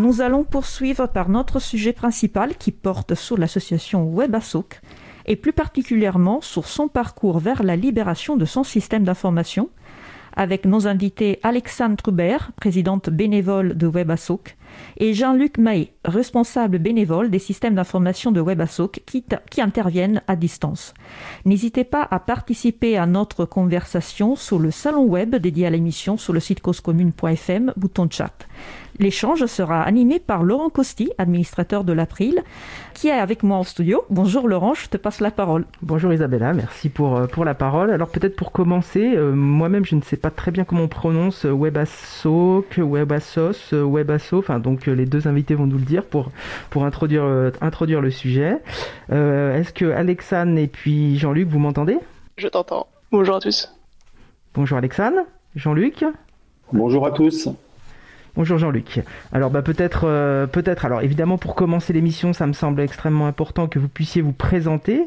nous allons poursuivre par notre sujet principal qui porte sur l'association WebAssOC et plus particulièrement sur son parcours vers la libération de son système d'information, avec nos invités Alexandre Trubert, présidente bénévole de WebAssOC, et Jean-Luc Mahé, responsable bénévole des systèmes d'information de WebAssOC qui interviennent à distance. N'hésitez pas à participer à notre conversation sur le salon web dédié à l'émission sur le site causecommune.fm, bouton chat. L'échange sera animé par Laurent Costi, administrateur de l'April, qui est avec moi en studio. Bonjour Laurent, je te passe la parole. Bonjour Isabella, merci pour la parole. Alors peut-être pour commencer, moi-même je ne sais pas très bien comment on prononce WebAssOC, WebAssos, WebAsso, enfin donc les deux invités vont nous le dire pour introduire le sujet. Est-ce que Alexandre et puis Jean-Luc, vous m'entendez ? Je t'entends. Bonjour à tous. Bonjour Alexandre, Jean-Luc. Bonjour à tous. Bonjour Jean-Luc. Alors peut-être, alors évidemment pour commencer l'émission, ça me semble extrêmement important que vous puissiez vous présenter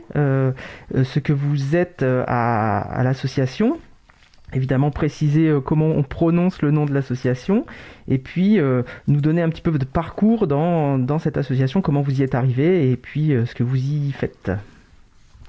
ce que vous êtes à l'association. Évidemment préciser comment on prononce le nom de l'association et puis nous donner un petit peu de parcours dans cette association, comment vous y êtes arrivé et puis ce que vous y faites. Alexandre ?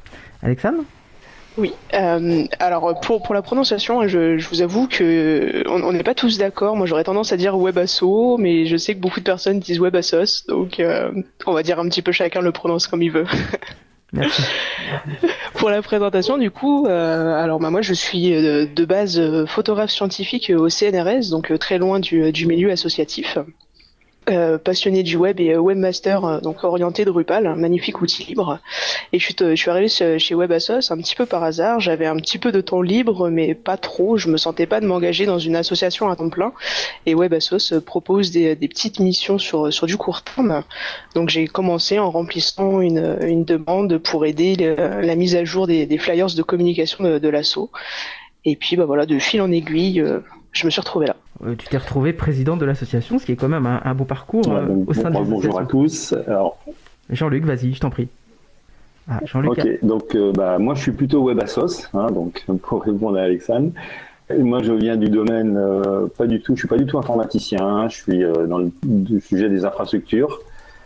Oui, alors pour la prononciation, je vous avoue que on n'est pas tous d'accord. Moi, j'aurais tendance à dire WebAsso, mais je sais que beaucoup de personnes disent WebAssos, donc on va dire un petit peu chacun le prononce comme il veut. Merci. Pour la présentation, du coup, alors moi je suis de base photographe scientifique au CNRS, donc très loin du milieu associatif. Passionné du web et webmaster, donc orienté Drupal, un magnifique outil libre. Et je suis arrivé chez WebAssos un petit peu par hasard. J'avais un petit peu de temps libre, mais pas trop. Je me sentais pas de m'engager dans une association à temps plein. Et WebAssos propose des petites missions sur du court terme. Donc j'ai commencé en remplissant une demande pour aider la mise à jour des flyers de communication de l'asso. Et puis voilà, de fil en aiguille, je me suis retrouvé là. Tu t'es retrouvé président de l'association, ce qui est quand même un beau parcours au sein de l'association. Bonjour à tous. Alors... Jean-Luc, vas-y, je t'en prie. Jean-Luc. Ok, donc moi je suis plutôt WebAssos, donc pour répondre à Alexandre. Moi je viens du domaine je suis pas du tout informaticien, je suis dans le sujet des infrastructures.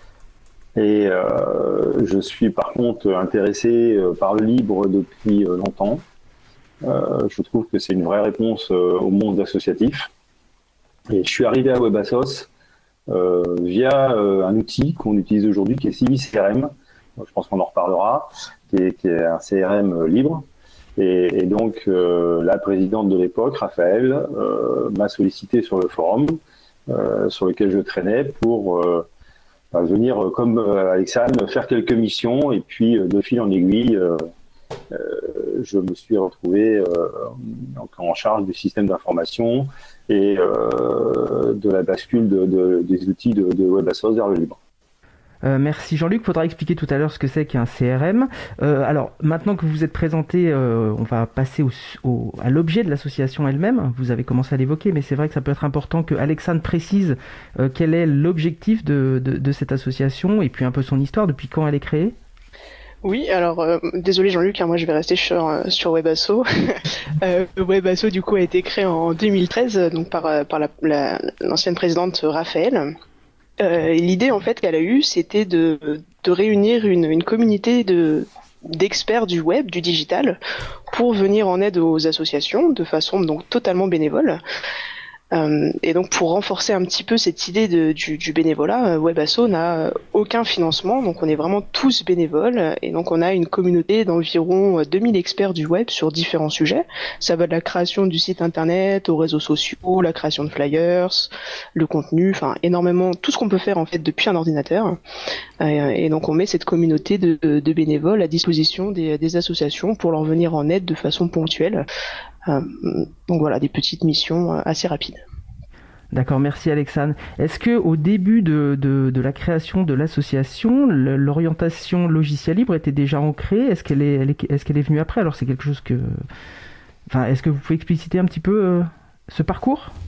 Et je suis par contre intéressé par le libre depuis longtemps. Je trouve que c'est une vraie réponse au monde associatif. Et je suis arrivé à WebAssos via un outil qu'on utilise aujourd'hui qui est CiviCRM. Je pense qu'on en reparlera, qui est un CRM libre. Et donc la présidente de l'époque, Raphaël, m'a sollicité sur le forum sur lequel je traînais pour venir, comme Alexandre, faire quelques missions. Et puis de fil en aiguille, je me suis retrouvé en charge du système d'information et de la bascule des outils de WebAssos vers le libre. Merci Jean-Luc, il faudra expliquer tout à l'heure ce que c'est qu'un CRM. Alors maintenant que vous vous êtes présenté, on va passer à l'objet de l'association elle-même. Vous avez commencé à l'évoquer, mais c'est vrai que ça peut être important que Alexandre précise quel est l'objectif de cette association et puis un peu son histoire, depuis quand elle est créée. Oui, alors désolé Jean-Luc, moi je vais rester sur WebAsso. WebAsso du coup a été créé en 2013 donc par l'ancienne présidente Raphaël. L'idée en fait qu'elle a eue, c'était de réunir une communauté d'experts du web, du digital, pour venir en aide aux associations de façon donc totalement bénévole. Et donc pour renforcer un petit peu cette idée du bénévolat, WebAsso n'a aucun financement, donc on est vraiment tous bénévoles, et donc on a une communauté d'environ 2000 experts du web sur différents sujets. Ça va de la création du site internet, aux réseaux sociaux, la création de flyers, le contenu, enfin énormément, tout ce qu'on peut faire en fait depuis un ordinateur. Et donc on met cette communauté de bénévoles à disposition des associations pour leur venir en aide de façon ponctuelle. Donc voilà, des petites missions assez rapides. D'accord, merci Alexandre. Est-ce que au début de la création de l'association, l'orientation logiciel libre était déjà ancrée ? Est-ce qu'elle est venue après ? Alors c'est quelque chose que... Enfin, est-ce que vous pouvez expliciter un petit peu ce parcours ?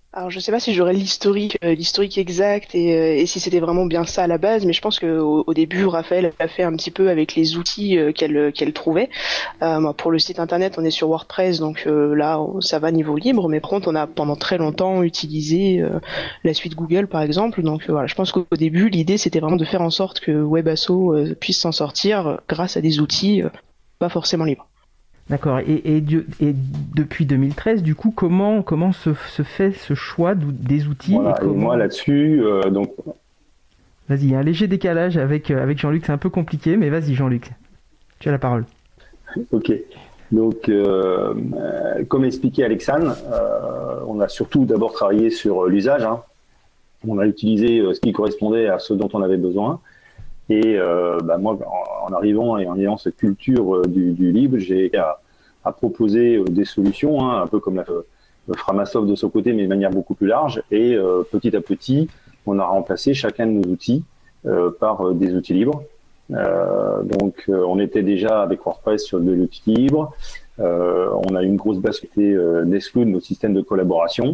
Alors je sais pas si j'aurais l'historique exact et si c'était vraiment bien ça à la base, mais je pense que au début Raphaël a fait un petit peu avec les outils qu'elle trouvait. Pour le site internet, on est sur WordPress, donc là ça va niveau libre, mais par contre on a pendant très longtemps utilisé la suite Google par exemple. Donc voilà, je pense qu'au début l'idée c'était vraiment de faire en sorte que WebAsso puisse s'en sortir grâce à des outils pas forcément libres. D'accord. Et depuis 2013, du coup, comment se fait ce choix des outils Voilà, et moi là-dessus, donc Vas-y, il y a un léger décalage avec Jean-Luc, c'est un peu compliqué, mais vas-y Jean-Luc, tu as la parole. ok. Donc, comme expliqué Alexandre, on a surtout d'abord travaillé sur l'usage. Hein. On a utilisé ce qui correspondait à ce dont on avait besoin. Et moi, en arrivant et en ayant cette culture du libre, j'ai à proposer des solutions, hein, un peu comme Framasoft de son côté, mais de manière beaucoup plus large. Et petit à petit, on a remplacé chacun de nos outils par des outils libres. Donc, on était déjà avec WordPress sur de l'outil libre. On a eu une grosse base qui était Nextcloud, notre système de collaboration.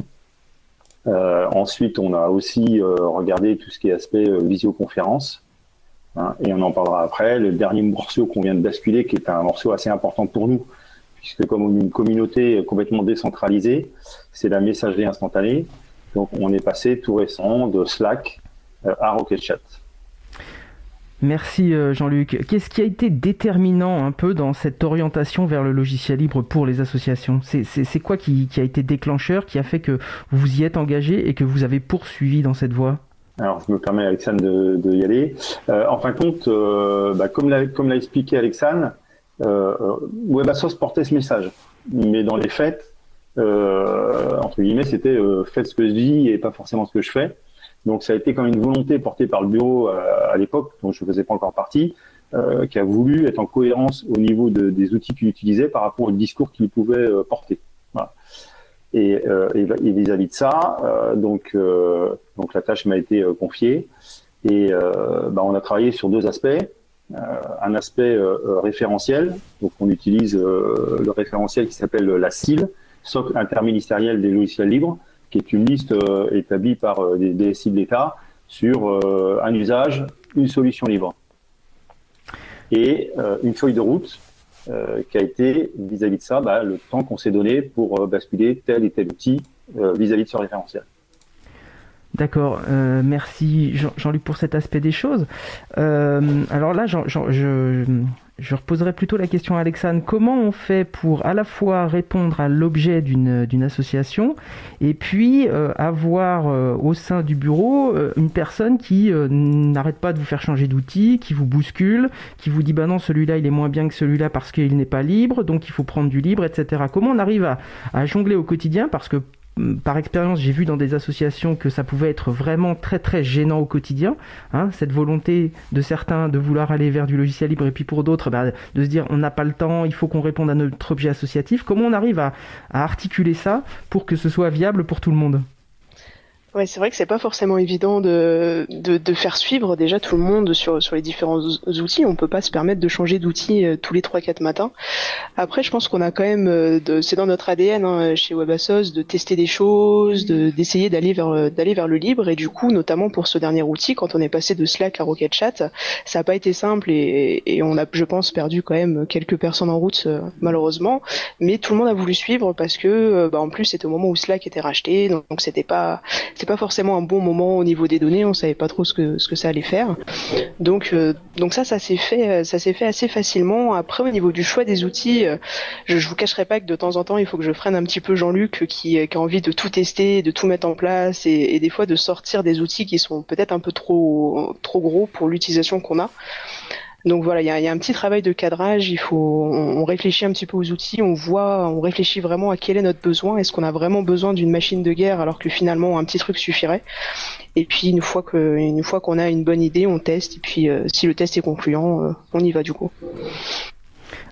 Ensuite, on a aussi regardé tout ce qui est aspect visioconférence. Hein, et on en parlera après. Le dernier morceau qu'on vient de basculer, qui est un morceau assez important pour nous, puisque comme on est une communauté complètement décentralisée, c'est la messagerie instantanée. Donc, on est passé tout récent de Slack à RocketChat. Merci Jean-Luc. Qu'est-ce qui a été déterminant un peu dans cette orientation vers le logiciel libre pour les associations ? C'est quoi qui a été déclencheur, qui a fait que vous vous y êtes engagé et que vous avez poursuivi dans cette voie ? Alors, je me permets, Alexandre, de y aller. En fin de compte, comme l'a expliqué Alexandre, WebAssos portait ce message. Mais dans les faits, entre guillemets, c'était faites ce que je dis et pas forcément ce que je fais. Donc, ça a été comme une volonté portée par le bureau à l'époque, dont je ne faisais pas encore partie, qui a voulu être en cohérence au niveau des outils qu'il utilisait par rapport au discours qu'il pouvait porter. Voilà. Et vis-à-vis de ça, donc la tâche m'a été confiée et on a travaillé sur deux aspects. Un aspect référentiel, donc on utilise le référentiel qui s'appelle la SIL, Socle interministériel des logiciels libres, qui est une liste établie par des DSI de l'État sur un usage, une solution libre. Et une feuille de route qui a été, vis-à-vis de ça, le temps qu'on s'est donné pour basculer tel et tel outil vis-à-vis de ce référentiel. D'accord, merci Jean-Luc pour cet aspect des choses. Alors là, je reposerai plutôt la question à Alexandre. Comment on fait pour à la fois répondre à l'objet d'une association et puis avoir au sein du bureau une personne qui n'arrête pas de vous faire changer d'outil, qui vous bouscule, qui vous dit bah non, celui-là il est moins bien que celui-là parce qu'il n'est pas libre, donc il faut prendre du libre, etc. Comment on arrive à jongler au quotidien, parce que par expérience, j'ai vu dans des associations que ça pouvait être vraiment très très gênant au quotidien, hein, cette volonté de certains de vouloir aller vers du logiciel libre et puis pour d'autres de se dire on n'a pas le temps, il faut qu'on réponde à notre objet associatif. Comment on arrive à articuler ça pour que ce soit viable pour tout le monde ? Ouais, c'est vrai que c'est pas forcément évident de faire suivre déjà tout le monde sur les différents outils. On peut pas se permettre de changer d'outil tous les 3-4 matins. Après, je pense qu'on a quand même, c'est dans notre ADN chez WebAssos de tester des choses, d'essayer d'aller vers le libre. Et du coup, notamment pour ce dernier outil, quand on est passé de Slack à RocketChat, ça a pas été simple et on a, je pense, perdu quand même quelques personnes en route malheureusement. Mais tout le monde a voulu suivre parce que, en plus, c'était au moment où Slack était racheté, donc c'est pas forcément un bon moment au niveau des données, on savait pas trop ce que ça allait faire. Donc ça s'est fait assez facilement. Après, au niveau du choix des outils, je vous cacherai pas que de temps en temps, il faut que je freine un petit peu Jean-Luc qui a envie de tout tester, de tout mettre en place et des fois de sortir des outils qui sont peut-être un peu trop gros pour l'utilisation qu'on a. Donc voilà, il y a un petit travail de cadrage, on réfléchit un petit peu aux outils, on réfléchit vraiment à quel est notre besoin, est-ce qu'on a vraiment besoin d'une machine de guerre alors que finalement un petit truc suffirait. Et puis une fois qu'on a une bonne idée, on teste et puis si le test est concluant, on y va du coup.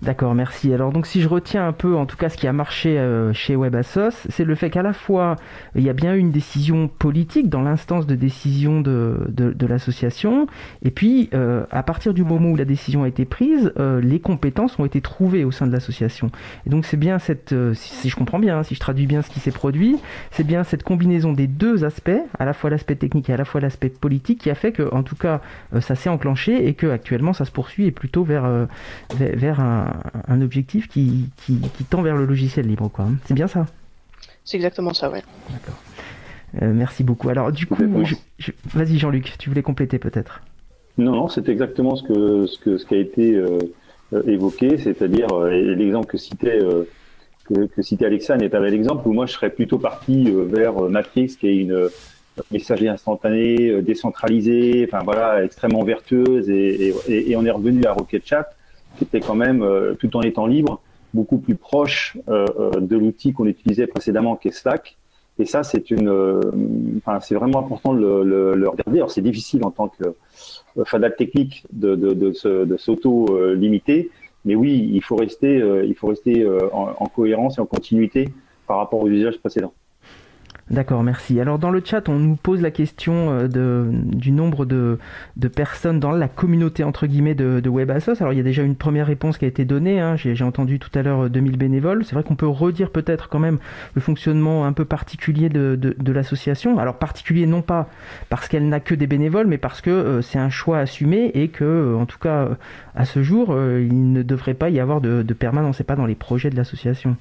D'accord, merci. Alors donc si je retiens un peu en tout cas ce qui a marché chez WebAssos, c'est le fait qu'à la fois il y a bien eu une décision politique dans l'instance de décision de l'association, et puis à partir du moment où la décision a été prise, les compétences ont été trouvées au sein de l'association. Et donc c'est bien si je comprends bien, si je traduis bien ce qui s'est produit, c'est bien cette combinaison des deux aspects, à la fois l'aspect technique et à la fois l'aspect politique, qui a fait que en tout cas ça s'est enclenché et que actuellement ça se poursuit et plutôt vers un objectif qui tend vers le logiciel libre, quoi. C'est bien ça? C'est exactement ça, ouais. D'accord. Merci beaucoup. Alors du coup, vas-y Jean-Luc, tu voulais compléter peut-être? Non, c'est exactement ce qui a été évoqué, c'est-à-dire l'exemple que citait Alexandre est un bel exemple où moi je serais plutôt parti vers Matrix, qui est une messagerie instantanée, décentralisée, enfin voilà, extrêmement vertueuse, et on est revenu à Rocket Chat, qui était quand même, tout en étant libre, beaucoup plus proche de l'outil qu'on utilisait précédemment, qui est Slack. Et ça, c'est c'est vraiment important de le regarder. Alors, c'est difficile en tant que fadal technique de s'auto-limiter, mais oui, il faut rester en cohérence et en continuité par rapport aux usages précédents. D'accord, merci. Alors dans le chat, on nous pose la question du nombre de personnes dans la communauté entre guillemets de WebAssos. Alors il y a déjà une première réponse qui a été donnée, hein. J'ai entendu tout à l'heure 2000 bénévoles. C'est vrai qu'on peut redire peut-être quand même le fonctionnement un peu particulier de l'association. Alors particulier non pas parce qu'elle n'a que des bénévoles, mais parce que c'est un choix assumé et que en tout cas à ce jour, il ne devrait pas y avoir de permanence, c'est pas dans les projets de l'association.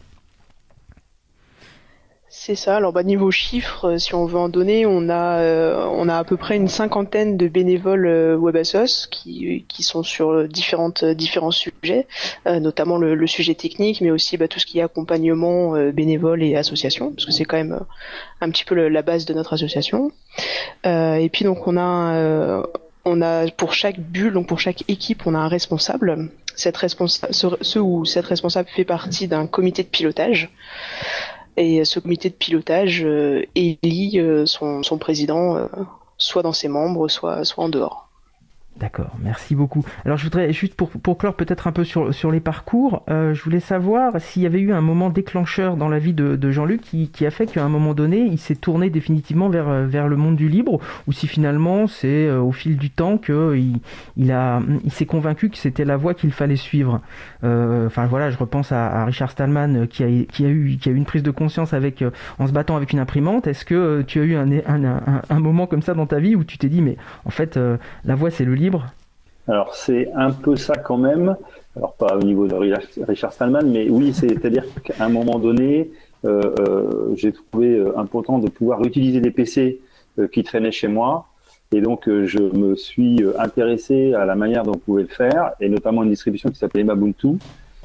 C'est ça. Alors, niveau chiffres, si on veut en donner, on a à peu près une 50aine de bénévoles WebAssos qui sont sur différents sujets, notamment le sujet technique, mais aussi tout ce qui est accompagnement bénévole et association, parce que c'est quand même un petit peu la base de notre association. Et puis donc on a pour chaque bulle, donc pour chaque équipe, on a un responsable. Cette responsable fait partie d'un comité de pilotage. Et ce comité de pilotage élit son président, soit dans ses membres, soit en dehors. D'accord, merci beaucoup. Alors je voudrais juste pour clore peut-être un peu sur les parcours, je voulais savoir s'il y avait eu un moment déclencheur dans la vie de Jean-Luc qui a fait qu'à un moment donné il s'est tourné définitivement vers le monde du libre, ou si finalement c'est au fil du temps qu'il s'est convaincu que c'était la voie qu'il fallait suivre. Enfin voilà, je repense à Richard Stallman qui a eu une prise de conscience en se battant avec une imprimante. Est-ce que tu as eu un moment comme ça dans ta vie où tu t'es dit mais en fait la voie c'est le libre? Alors c'est un peu ça quand même, alors pas au niveau de Richard Stallman, mais oui, c'est-à-dire qu'à un moment donné, j'ai trouvé important de pouvoir utiliser des PC qui traînaient chez moi, et donc je me suis intéressé à la manière dont on pouvait le faire, et notamment une distribution qui s'appelait Mabuntu,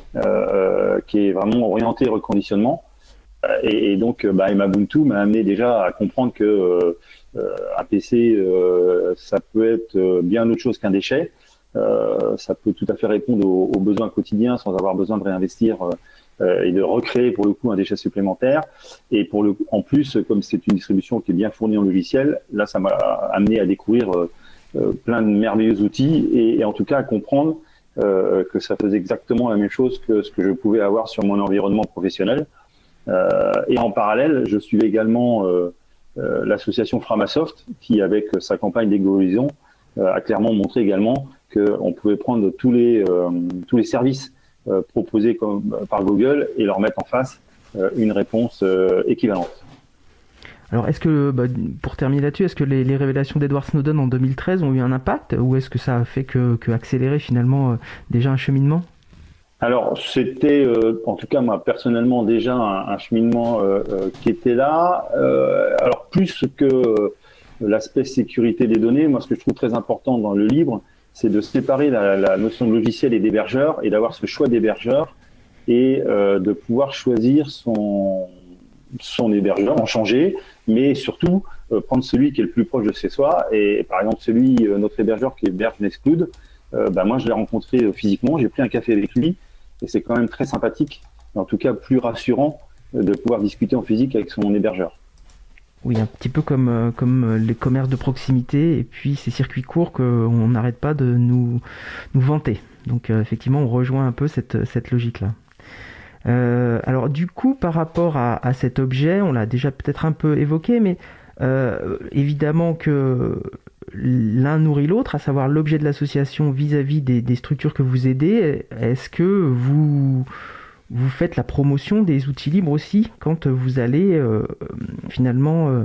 qui est vraiment orientée reconditionnement, et donc Mabuntu m'a amené déjà à comprendre que un PC, ça peut être bien autre chose qu'un déchet. Ça peut tout à fait répondre aux besoins quotidiens sans avoir besoin de réinvestir et de recréer pour le coup un déchet supplémentaire. Et en plus, comme c'est une distribution qui est bien fournie en logiciel, là ça m'a amené à découvrir plein de merveilleux outils et en tout cas à comprendre que ça faisait exactement la même chose que ce que je pouvais avoir sur mon environnement professionnel. Et en parallèle, je suivais également l'association Framasoft qui, avec sa campagne d'éco-vision, a clairement montré également qu'on pouvait prendre tous les services proposés par Google et leur mettre en face une réponse équivalente. Alors, est-ce que, pour terminer là-dessus, est-ce que les révélations d'Edward Snowden en 2013 ont eu un impact, ou est-ce que ça a fait que accélérer finalement déjà un cheminement? Alors, c'était, en tout cas, moi, personnellement, déjà un cheminement qui était là. Alors, plus que l'aspect sécurité des données, moi, ce que je trouve très important dans le libre, c'est de séparer la notion de logiciel et d'hébergeur, et d'avoir ce choix d'hébergeur, et de pouvoir choisir son hébergeur, en changer, mais surtout prendre celui qui est le plus proche de chez soi. Et par exemple, notre hébergeur qui héberge Nextcloud, moi, je l'ai rencontré physiquement, j'ai pris un café avec lui, et c'est quand même très sympathique, en tout cas plus rassurant de pouvoir discuter en physique avec son hébergeur. Oui, un petit peu comme les commerces de proximité et puis ces circuits courts qu'on n'arrête pas de nous vanter. Donc effectivement, on rejoint un peu cette logique-là. Alors du coup, par rapport à cet objet, on l'a déjà peut-être un peu évoqué, mais évidemment que l'un nourrit l'autre, à savoir l'objet de l'association vis-à-vis des structures que vous aidez. Est-ce que vous faites la promotion des outils libres aussi quand vous allez finalement,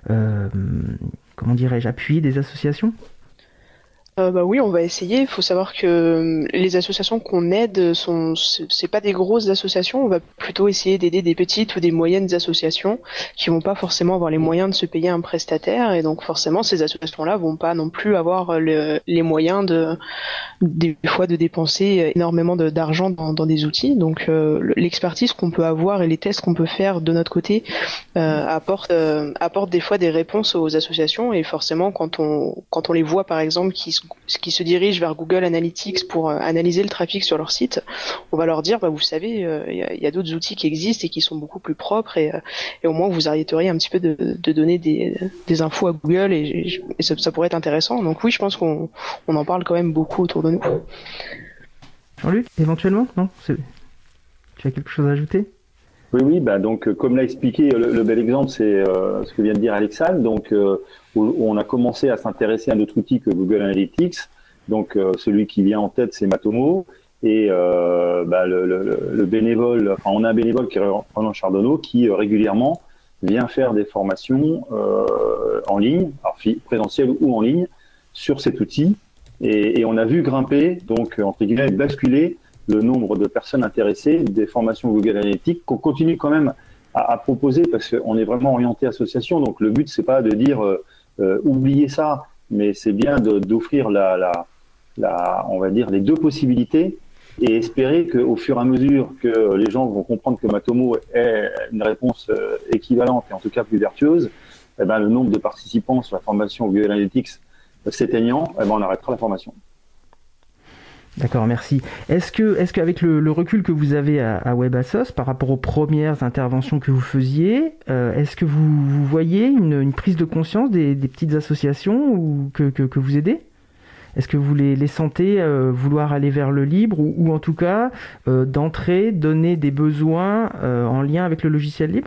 comment dirais-je, appuyer des associations ? Oui, on va essayer. Il faut savoir que les associations qu'on aide c'est pas des grosses associations. On va plutôt essayer d'aider des petites ou des moyennes associations qui vont pas forcément avoir les moyens de se payer un prestataire, et donc forcément ces associations-là vont pas non plus avoir les moyens des fois de dépenser énormément d'argent dans des outils. Donc l'expertise qu'on peut avoir et les tests qu'on peut faire de notre côté apportent des fois des réponses aux associations, et forcément quand on les voit par exemple qui se dirigent vers Google Analytics pour analyser le trafic sur leur site, on va leur dire vous savez, il y a d'autres outils qui existent et qui sont beaucoup plus propres, et au moins vous arrêteriez un petit peu de donner des infos à Google, et ça pourrait être intéressant. Donc oui, je pense qu'on en parle quand même beaucoup autour de nous. Jean-Luc, éventuellement, non, tu as quelque chose à ajouter ? Oui, donc comme l'a expliqué, le bel exemple, c'est ce que vient de dire Alexandre. Donc, on a commencé à s'intéresser à notre outil que Google Analytics. Donc, celui qui vient en tête, c'est Matomo. Et le bénévole, on a un bénévole qui est Roland Chardonneau, qui régulièrement vient faire des formations en ligne, alors présentielles ou en ligne, sur cet outil. Et on a vu grimper, donc entre guillemets, basculer le nombre de personnes intéressées des formations Google Analytics qu'on continue quand même à proposer, parce qu'on est vraiment orienté association. Donc le but, c'est pas de dire oubliez ça, mais c'est bien d'offrir on va dire les deux possibilités, et espérer qu'au fur et à mesure que les gens vont comprendre que Matomo est une réponse équivalente et en tout cas plus vertueuse, le nombre de participants sur la formation Google Analytics s'éteignant, on arrêtera la formation. D'accord, merci. Est-ce que avec le recul que vous avez à WebAssos par rapport aux premières interventions que vous faisiez, est-ce que vous voyez une prise de conscience des petites associations ou que vous aidez ? Est-ce que vous les sentez vouloir aller vers le libre, ou en tout cas d'entrée donner des besoins en lien avec le logiciel libre ?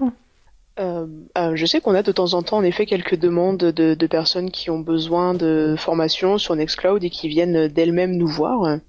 Je sais qu'on a de temps en temps en effet quelques demandes de personnes qui ont besoin de formation sur Nextcloud et qui viennent d'elles-mêmes nous voir.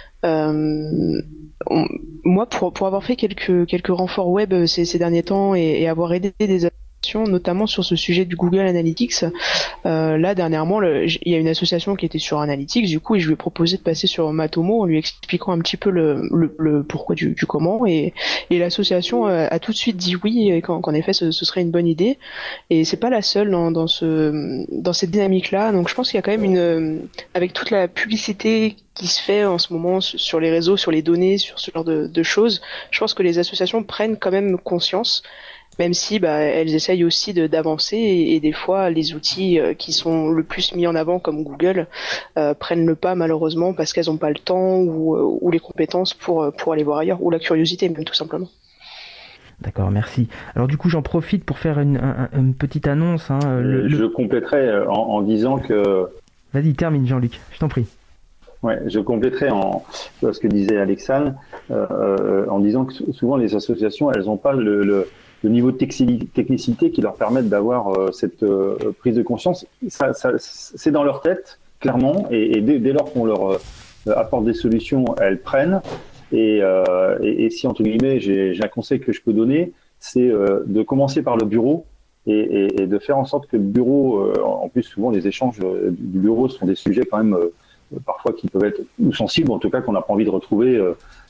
Moi, pour avoir fait quelques renforts web ces derniers temps et avoir aidé des associations, notamment sur ce sujet du Google Analytics, là dernièrement il y a une association qui était sur Analytics du coup, et je lui ai proposé de passer sur Matomo en lui expliquant un petit peu le pourquoi du comment, et l'association a tout de suite dit oui, et qu'en effet ce serait une bonne idée, et c'est pas la seule dans cette dynamique là. Donc je pense qu'il y a quand même avec toute la publicité qui se fait en ce moment sur les réseaux, sur les données, sur ce genre de choses, je pense que les associations prennent quand même conscience, même si elles essayent aussi d'avancer, et des fois les outils qui sont le plus mis en avant comme Google prennent le pas malheureusement, parce qu'elles n'ont pas le temps ou les compétences pour aller voir ailleurs, ou la curiosité même tout simplement. D'accord, merci. Alors du coup j'en profite pour faire une petite annonce. Je compléterai en disant que... Vas-y, termine Jean-Luc, je t'en prie. Ouais, je compléterai ce que disait Alexandre en disant que souvent les associations, elles n'ont pas le niveau de technicité qui leur permette d'avoir cette prise de conscience. Ça, c'est dans leur tête, clairement, et dès lors qu'on leur apporte des solutions, elles prennent. Et si, entre guillemets, j'ai un conseil que je peux donner, c'est de commencer par le bureau et de faire en sorte que le bureau, en plus souvent les échanges du bureau sont des sujets quand même parfois qui peuvent être ou sensibles, en tout cas qu'on n'a pas envie de retrouver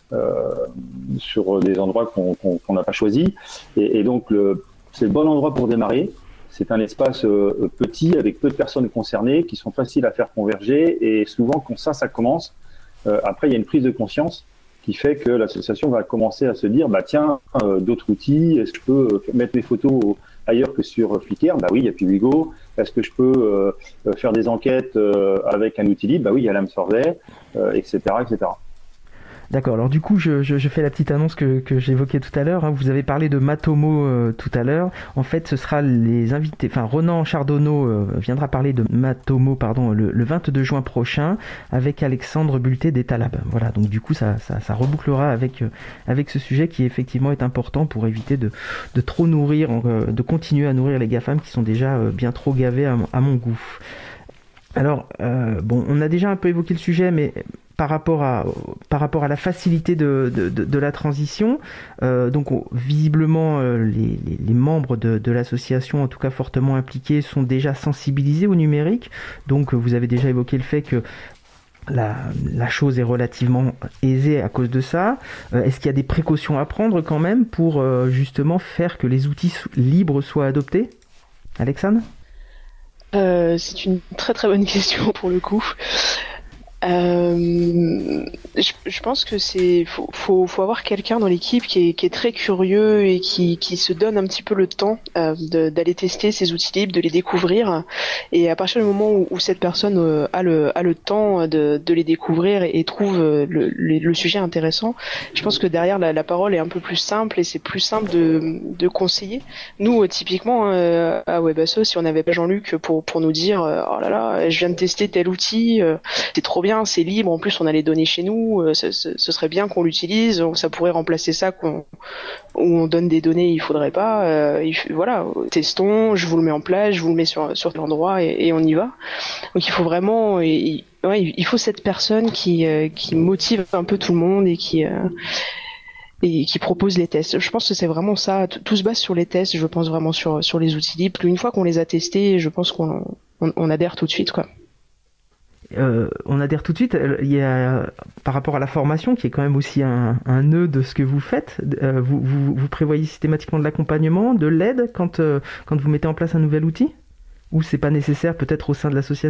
sur des endroits qu'on n'a pas choisis. Et donc, c'est le bon endroit pour démarrer. C'est un espace petit, avec peu de personnes concernées, qui sont faciles à faire converger. Et souvent, quand ça commence, après, il y a une prise de conscience qui fait que l'association va commencer à se dire, tiens, d'autres outils, est-ce que je peux mettre mes photos ailleurs que sur Flickr ? Oui, il y a Piwigo. Est-ce que je peux faire des enquêtes avec un outil libre ? Oui, il y a LAMSurvey, etc., etc. D'accord, alors du coup je fais la petite annonce que j'évoquais tout à l'heure, hein. Vous avez parlé de Matomo tout à l'heure. En fait ce sera les invités, enfin Ronan Chardonneau viendra parler de Matomo le 22 juin prochain avec Alexandre Bulté d'Etalab. Voilà, donc du coup ça rebouclera avec ce sujet qui effectivement est important pour éviter de trop nourrir, de continuer à nourrir les GAFAM qui sont déjà bien trop gavés à mon goût. Alors, on a déjà un peu évoqué le sujet, mais par rapport à la facilité de la transition, visiblement les membres de l'association, en tout cas fortement impliqués, sont déjà sensibilisés au numérique. Donc vous avez déjà évoqué le fait que la chose est relativement aisée à cause de ça. Est-ce qu'il y a des précautions à prendre quand même pour justement faire que les outils libres soient adoptés ? Alexandre ? C'est une très très bonne question pour le coup. Je pense que faut avoir quelqu'un dans l'équipe qui est très curieux et qui se donne un petit peu le temps d'aller tester ces outils libres, de les découvrir, et à partir du moment où cette personne a le temps de les découvrir et trouve le sujet intéressant, je pense que derrière la parole est un peu plus simple et c'est plus simple de conseiller. Nous typiquement à Webasso, si on n'avait pas Jean-Luc pour nous dire oh là là, je viens de tester tel outil, c'est trop bien, c'est libre, en plus on a les données chez nous, ce serait bien qu'on l'utilise, ça pourrait remplacer ça où on donne des données, il faudrait pas, voilà, testons, je vous le mets en place, je vous le mets sur l'endroit et on y va. Donc il faut vraiment, il faut cette personne qui motive un peu tout le monde et qui propose les tests. Je pense que c'est vraiment ça, tout se base sur les tests, je pense vraiment sur les outils libres. Une fois qu'on les a testés, je pense qu'on adhère tout de suite, quoi. On adhère tout de suite. Il y a, par rapport à la formation, qui est quand même aussi un nœud de ce que vous faites, vous prévoyez systématiquement de l'accompagnement, de l'aide quand vous mettez en place un nouvel outil ? Ou c'est pas nécessaire peut-être au sein de l'association ?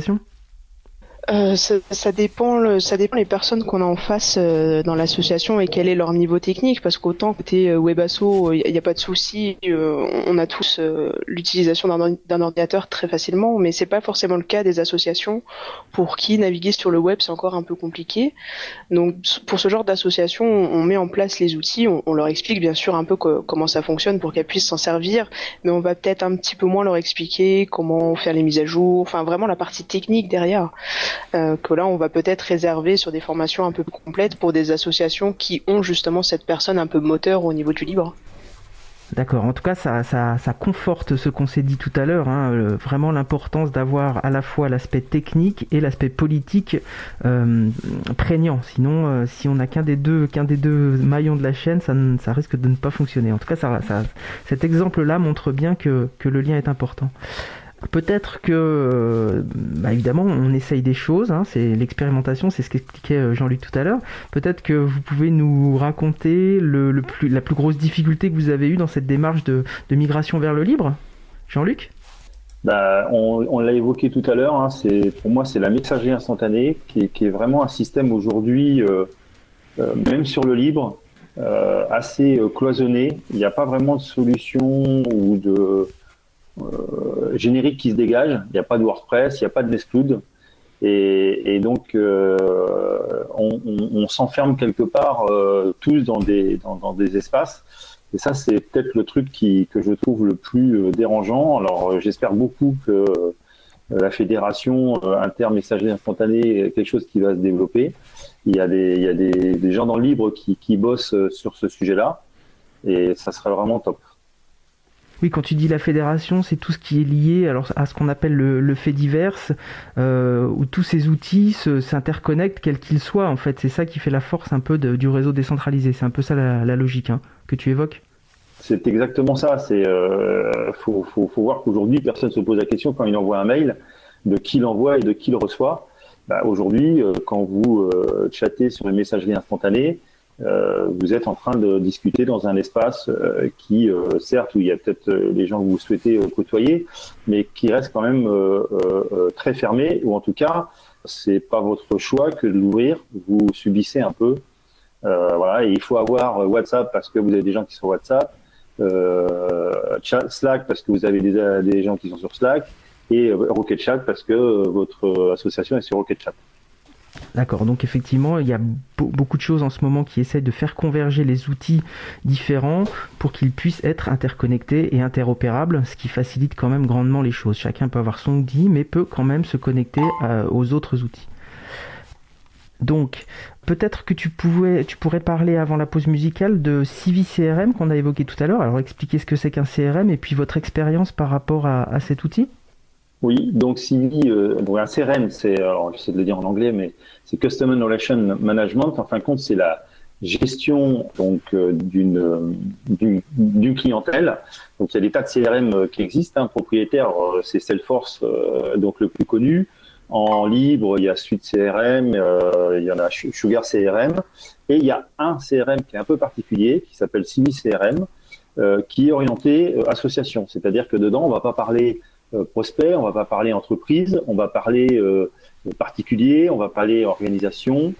Ça dépend les personnes qu'on a en face dans l'association et quel est leur niveau technique, parce qu'autant côté Webasso, il n'y a pas de souci, on a tous l'utilisation d'un ordinateur très facilement, mais c'est pas forcément le cas des associations pour qui naviguer sur le web c'est encore un peu compliqué. Donc pour ce genre d'association, on met en place les outils, on leur explique bien sûr un peu comment ça fonctionne pour qu'elles puissent s'en servir, mais on va peut-être un petit peu moins leur expliquer comment faire les mises à jour, enfin vraiment la partie technique derrière. Que là on va peut-être réserver sur des formations un peu plus complètes pour des associations qui ont justement cette personne un peu moteur au niveau du libre. D'accord, en tout cas ça conforte ce qu'on s'est dit tout à l'heure, hein, vraiment l'importance d'avoir à la fois l'aspect technique et l'aspect politique prégnant. Sinon si on n'a qu'un des deux maillons de la chaîne, ça risque de ne pas fonctionner. En tout cas cet exemple-là montre bien que le lien est important. Peut-être que, évidemment, on essaye des choses, hein, c'est l'expérimentation, c'est ce qu'expliquait Jean-Luc tout à l'heure. Peut-être que vous pouvez nous raconter la plus grosse difficulté que vous avez eue dans cette démarche de migration vers le libre, Jean-Luc ? On l'a évoqué tout à l'heure, hein, pour moi c'est la messagerie instantanée qui est vraiment un système aujourd'hui, même sur le libre, assez cloisonné. Il n'y a pas vraiment de solution ou de générique qui se dégage. Il n'y a pas de WordPress, il n'y a pas de Nextcloud, et donc on s'enferme quelque part tous dans des espaces, et ça c'est peut-être le truc que je trouve le plus dérangeant. Alors j'espère beaucoup que la fédération inter-messagerie instantanée est quelque chose qui va se développer. Il y a des gens dans le libre qui bossent sur ce sujet-là, et ça serait vraiment top. Oui, quand tu dis la fédération, c'est tout ce qui est lié à ce qu'on appelle le fait divers, où tous ces outils s'interconnectent, quels qu'ils soient. En fait, c'est ça qui fait la force un peu du réseau décentralisé. C'est un peu ça la logique, hein, que tu évoques. C'est exactement ça. Faut voir qu'aujourd'hui, personne ne se pose la question quand il envoie un mail de qui l'envoie et de qui le reçoit. Aujourd'hui, quand vous chattez sur une messagerie instantanée, vous êtes en train de discuter dans un espace qui, certes, où il y a peut-être les gens que vous souhaitez côtoyer, mais qui reste quand même très fermé, ou en tout cas, c'est pas votre choix que de l'ouvrir. Vous subissez un peu. Voilà, et il faut avoir WhatsApp parce que vous avez des gens qui sont sur WhatsApp, Slack parce que vous avez des gens qui sont sur Slack, et Rocket Chat parce que votre association est sur Rocket Chat. D'accord, donc effectivement, il y a beaucoup de choses en ce moment qui essaient de faire converger les outils différents pour qu'ils puissent être interconnectés et interopérables, ce qui facilite quand même grandement les choses. Chacun peut avoir son outil, mais peut quand même se connecter aux autres outils. Donc, peut-être que tu pourrais parler avant la pause musicale de Civi CRM qu'on a évoqué tout à l'heure. Alors, expliquez ce que c'est qu'un CRM et puis votre expérience par rapport à cet outil. Oui, donc Civi, donc un CRM, alors j'essaie de le dire en anglais, mais c'est Customer Relation Management. En fin de compte, c'est la gestion donc d'une clientèle. Donc il y a des tas de CRM qui existent. Propriétaire, c'est Salesforce, donc le plus connu. En libre, il y a Suite CRM, il y en a Sugar CRM, et il y a un CRM qui est un peu particulier, qui s'appelle Civi CRM, qui est orienté association. C'est-à-dire que dedans, on va pas parler prospect, on va pas parler entreprise, on va parler particulier, on va parler organisation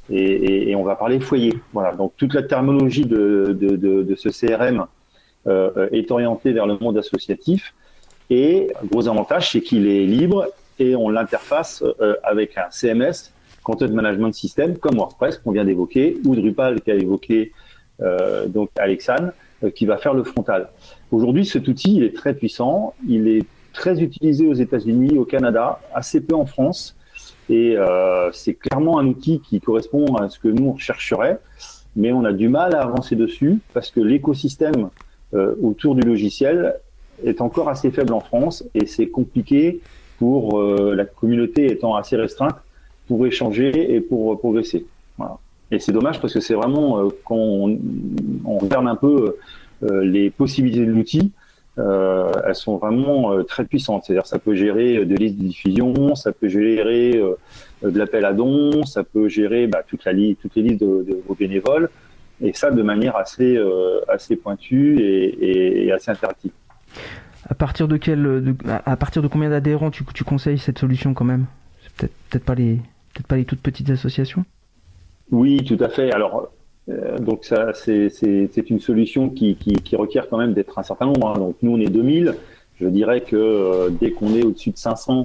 et on va parler foyer. Voilà. Donc toute la terminologie de ce CRM est orientée vers le monde associatif et gros avantage, c'est qu'il est libre et on l'interface avec un CMS, Content Management System, comme WordPress qu'on vient d'évoquer ou Drupal qu'a évoqué donc Alexandre, qui va faire le frontal. Aujourd'hui, cet outil il est très puissant, il est très utilisé aux États-Unis, au Canada, assez peu en France. Et c'est clairement un outil qui correspond à ce que nous on rechercherait, mais on a du mal à avancer dessus parce que l'écosystème autour du logiciel est encore assez faible en France et c'est compliqué pour la communauté étant assez restreinte pour échanger et pour progresser. Voilà. Et c'est dommage parce que c'est vraiment quand on regarde un peu les possibilités de l'outil. Elles sont vraiment très puissantes. C'est-à-dire ça peut gérer des listes de diffusion, ça peut gérer de l'appel à dons, ça peut gérer toutes les listes de vos bénévoles, et ça de manière assez pointue et assez interactive. À partir de combien d'adhérents tu conseilles cette solution quand même? C'est peut-être pas les toutes petites associations? Oui, tout à fait. Alors donc ça, c'est une solution qui requiert quand même d'être un certain nombre. Donc nous, on est 2000. Je dirais que dès qu'on est au-dessus de 500,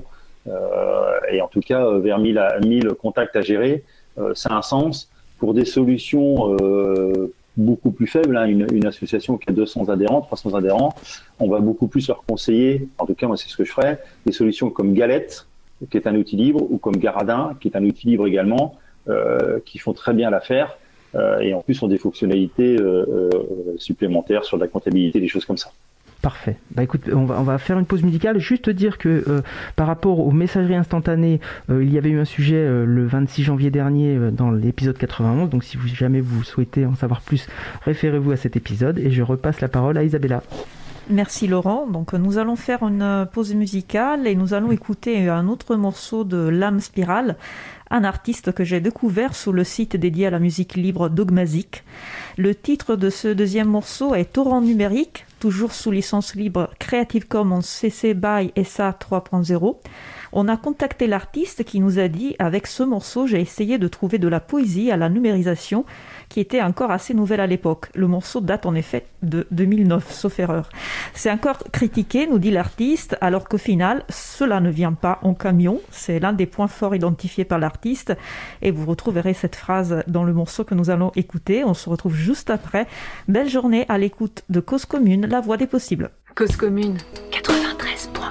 et en tout cas vers 1000 contacts à gérer, ça a un sens. Pour des solutions beaucoup plus faibles, une association qui a 200 adhérents, 300 adhérents, on va beaucoup plus leur conseiller, en tout cas moi c'est ce que je ferais, des solutions comme Galette, qui est un outil libre, ou comme Garadin, qui est un outil libre également, qui font très bien l'affaire. Et en plus ont des fonctionnalités supplémentaires sur la comptabilité, des choses comme ça. Parfait. Écoute, on va faire une pause musicale. Juste dire que par rapport aux messageries instantanées, il y avait eu un sujet le 26 janvier dernier dans l'épisode 91. Donc si jamais vous souhaitez en savoir plus, référez-vous à cet épisode. Et je repasse la parole à Isabella. Merci Laurent. Donc nous allons faire une pause musicale et nous allons écouter un autre morceau de L'âme spirale, un artiste que j'ai découvert sur le site dédié à la musique libre Dogmazic. Le titre de ce deuxième morceau est Torrent numérique, toujours sous licence libre Creative Commons CC BY SA 3.0. On a contacté l'artiste qui nous a dit « Avec ce morceau, j'ai essayé de trouver de la poésie à la numérisation qui était encore assez nouvelle à l'époque. Le morceau date en effet de 2009, sauf erreur. C'est encore critiqué, nous dit l'artiste, alors qu'au final, cela ne vient pas en camion. C'est l'un des points forts identifiés par l'artiste. Et vous retrouverez cette phrase dans le morceau que nous allons écouter. On se retrouve juste après. Belle journée à l'écoute de Cause Commune, la voix des possibles. Cause Commune 93.1.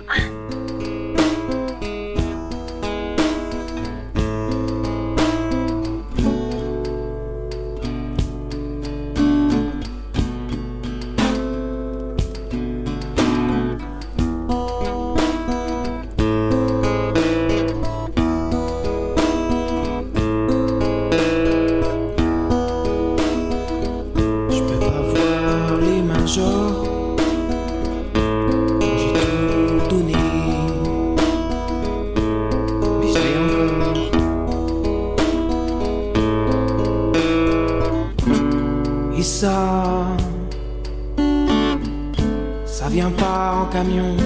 Ça vient pas en camion.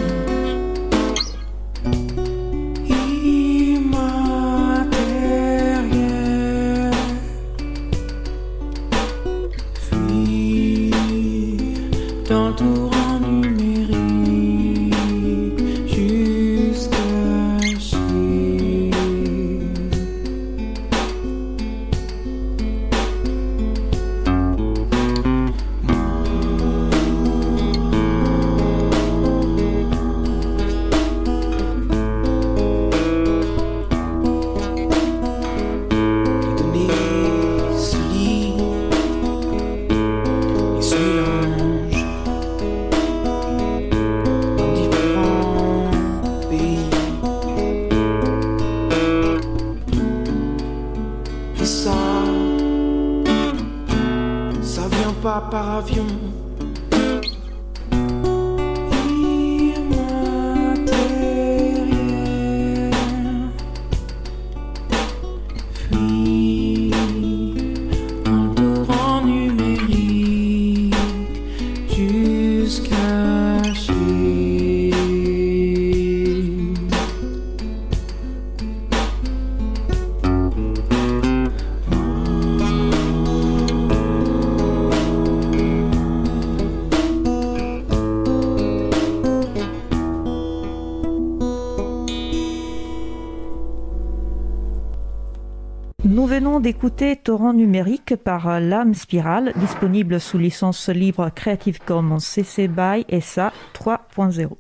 Immatériel. Fuis dans le torrent numérique jusqu'à chez. va par avion. Nous venons d'écouter Torrent numérique par Lame Spirale, disponible sous licence libre Creative Commons CC BY SA 3.0.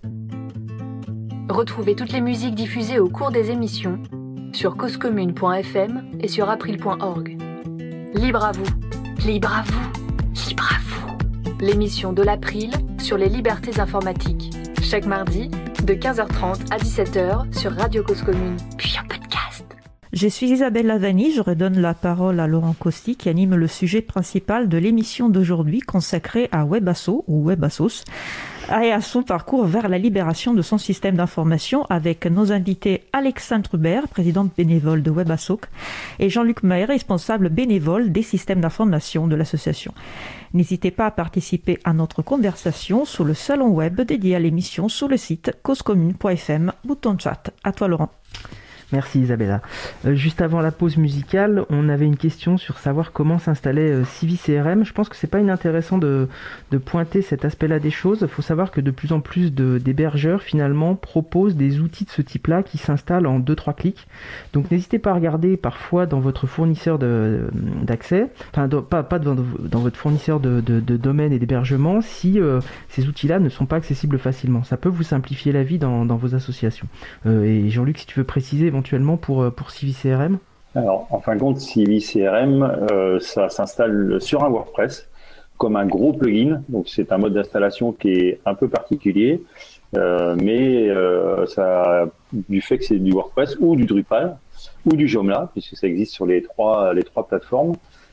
Retrouvez toutes les musiques diffusées au cours des émissions sur causecommune.fm et sur april.org. Libre à vous, libre à vous, libre à vous. L'émission de l'April sur les libertés informatiques. Chaque mardi, de 15h30 à 17h sur Radio Cause Commune, puis en podcast. Je suis Isabelle Lavani, je redonne la parole à Laurent Costi qui anime le sujet principal de l'émission d'aujourd'hui consacrée à Webasso ou Webassos et à son parcours vers la libération de son système d'information avec nos invités Alexandre Hubert, présidente bénévole de Webasso, et Jean-Luc Maher, responsable bénévole des systèmes d'information de l'association. N'hésitez pas à participer à notre conversation sur le salon web dédié à l'émission sur le site causecommune.fm, bouton chat. À toi Laurent. Merci Isabella. Juste avant la pause musicale, on avait une question sur savoir comment s'installait CiviCRM. Je pense que c'est pas inintéressant de pointer cet aspect-là des choses. Il faut savoir que de plus en plus d'hébergeurs finalement proposent des outils de ce type-là qui s'installent en 2-3 clics. Donc n'hésitez pas à regarder parfois dans votre fournisseur d'accès, enfin pas dans votre fournisseur de domaine et d'hébergement si ces outils-là ne sont pas accessibles facilement. Ça peut vous simplifier la vie dans vos associations. Et Jean-Luc, si tu veux préciser éventuellement pour CiviCRM. Alors, en fin de compte, CiviCRM, ça s'installe sur un WordPress comme un gros plugin. Donc, c'est un mode d'installation qui est un peu particulier, mais ça, du fait que c'est du WordPress ou du Drupal ou du Joomla, puisque ça existe sur les trois plateformes,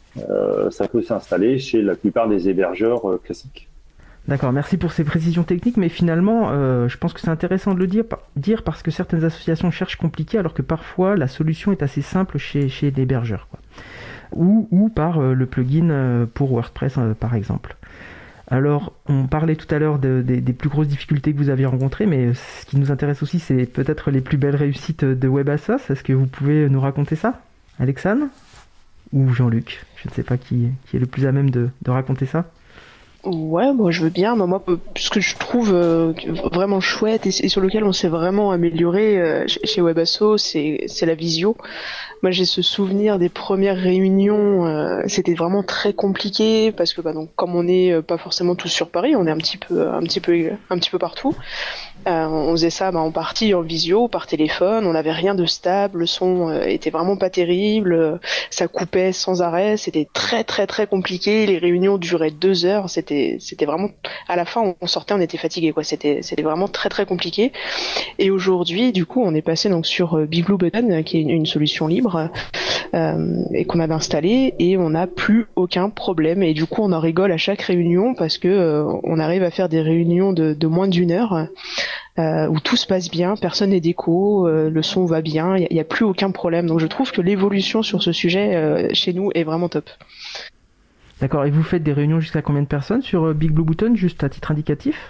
ça peut s'installer chez la plupart des hébergeurs classiques. D'accord, merci pour ces précisions techniques, mais finalement, je pense que c'est intéressant de le dire parce que certaines associations cherchent compliqué alors que parfois la solution est assez simple chez l'hébergeur, quoi. Ou par le plugin pour WordPress, par exemple. Alors, on parlait tout à l'heure des plus grosses difficultés que vous aviez rencontrées, mais ce qui nous intéresse aussi, c'est peut-être les plus belles réussites de Webassos. Est-ce que vous pouvez nous raconter ça, Alexandre ou Jean-Luc? Je ne sais pas qui est le plus à même de raconter ça. Ouais, moi je veux bien. Moi, ce que je trouve vraiment chouette et sur lequel on s'est vraiment amélioré chez Webasso, c'est la visio. Moi, j'ai ce souvenir des premières réunions. C'était vraiment très compliqué parce que donc comme on n'est pas forcément tous sur Paris, on est un petit peu partout. On faisait ça en partie en visio, par téléphone. On n'avait rien de stable, le son était vraiment pas terrible, ça coupait sans arrêt. C'était très très très compliqué. Les réunions duraient 2 heures. C'était vraiment, à la fin on sortait, on était fatigué, quoi. C'était vraiment très très compliqué. Et aujourd'hui, du coup, on est passé donc sur Big Blue Button, qui est une solution libre et qu'on avait installée, et on n'a plus aucun problème. Et du coup, on en rigole à chaque réunion parce que on arrive à faire des réunions de moins d'1 heure. Où tout se passe bien, personne n'est d'écho, le son va bien, il n'y a plus aucun problème. Donc je trouve que l'évolution sur ce sujet chez nous est vraiment top. D'accord, et vous faites des réunions jusqu'à combien de personnes sur Big Blue Button, juste à titre indicatif?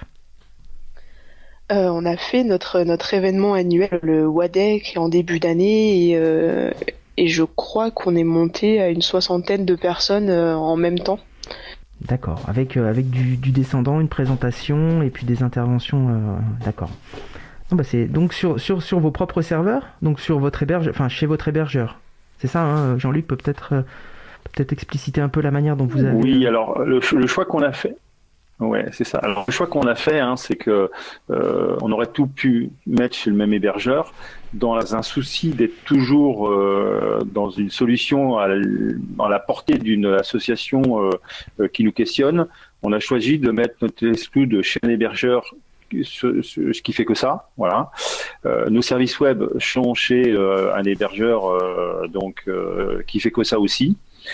On a fait notre événement annuel, le WADEC, en début d'année, et je crois qu'on est monté à une 60aine de personnes en même temps. D'accord, avec du descendant, une présentation et puis des interventions. D'accord. Non, c'est donc sur vos propres serveurs, donc sur votre chez votre hébergeur. C'est ça, hein, Jean-Luc peut peut-être expliciter un peu la manière dont vous avez. Oui, alors le choix qu'on a fait. Ouais, c'est ça. Alors le choix qu'on a fait, c'est que on aurait tout pu mettre chez le même hébergeur, dans un souci d'être toujours dans une solution à la portée d'une association qui nous questionne. On a choisi de mettre notre exclu chez un hébergeur ce qui fait que ça, voilà. Nos services web sont chez un hébergeur qui fait que ça aussi.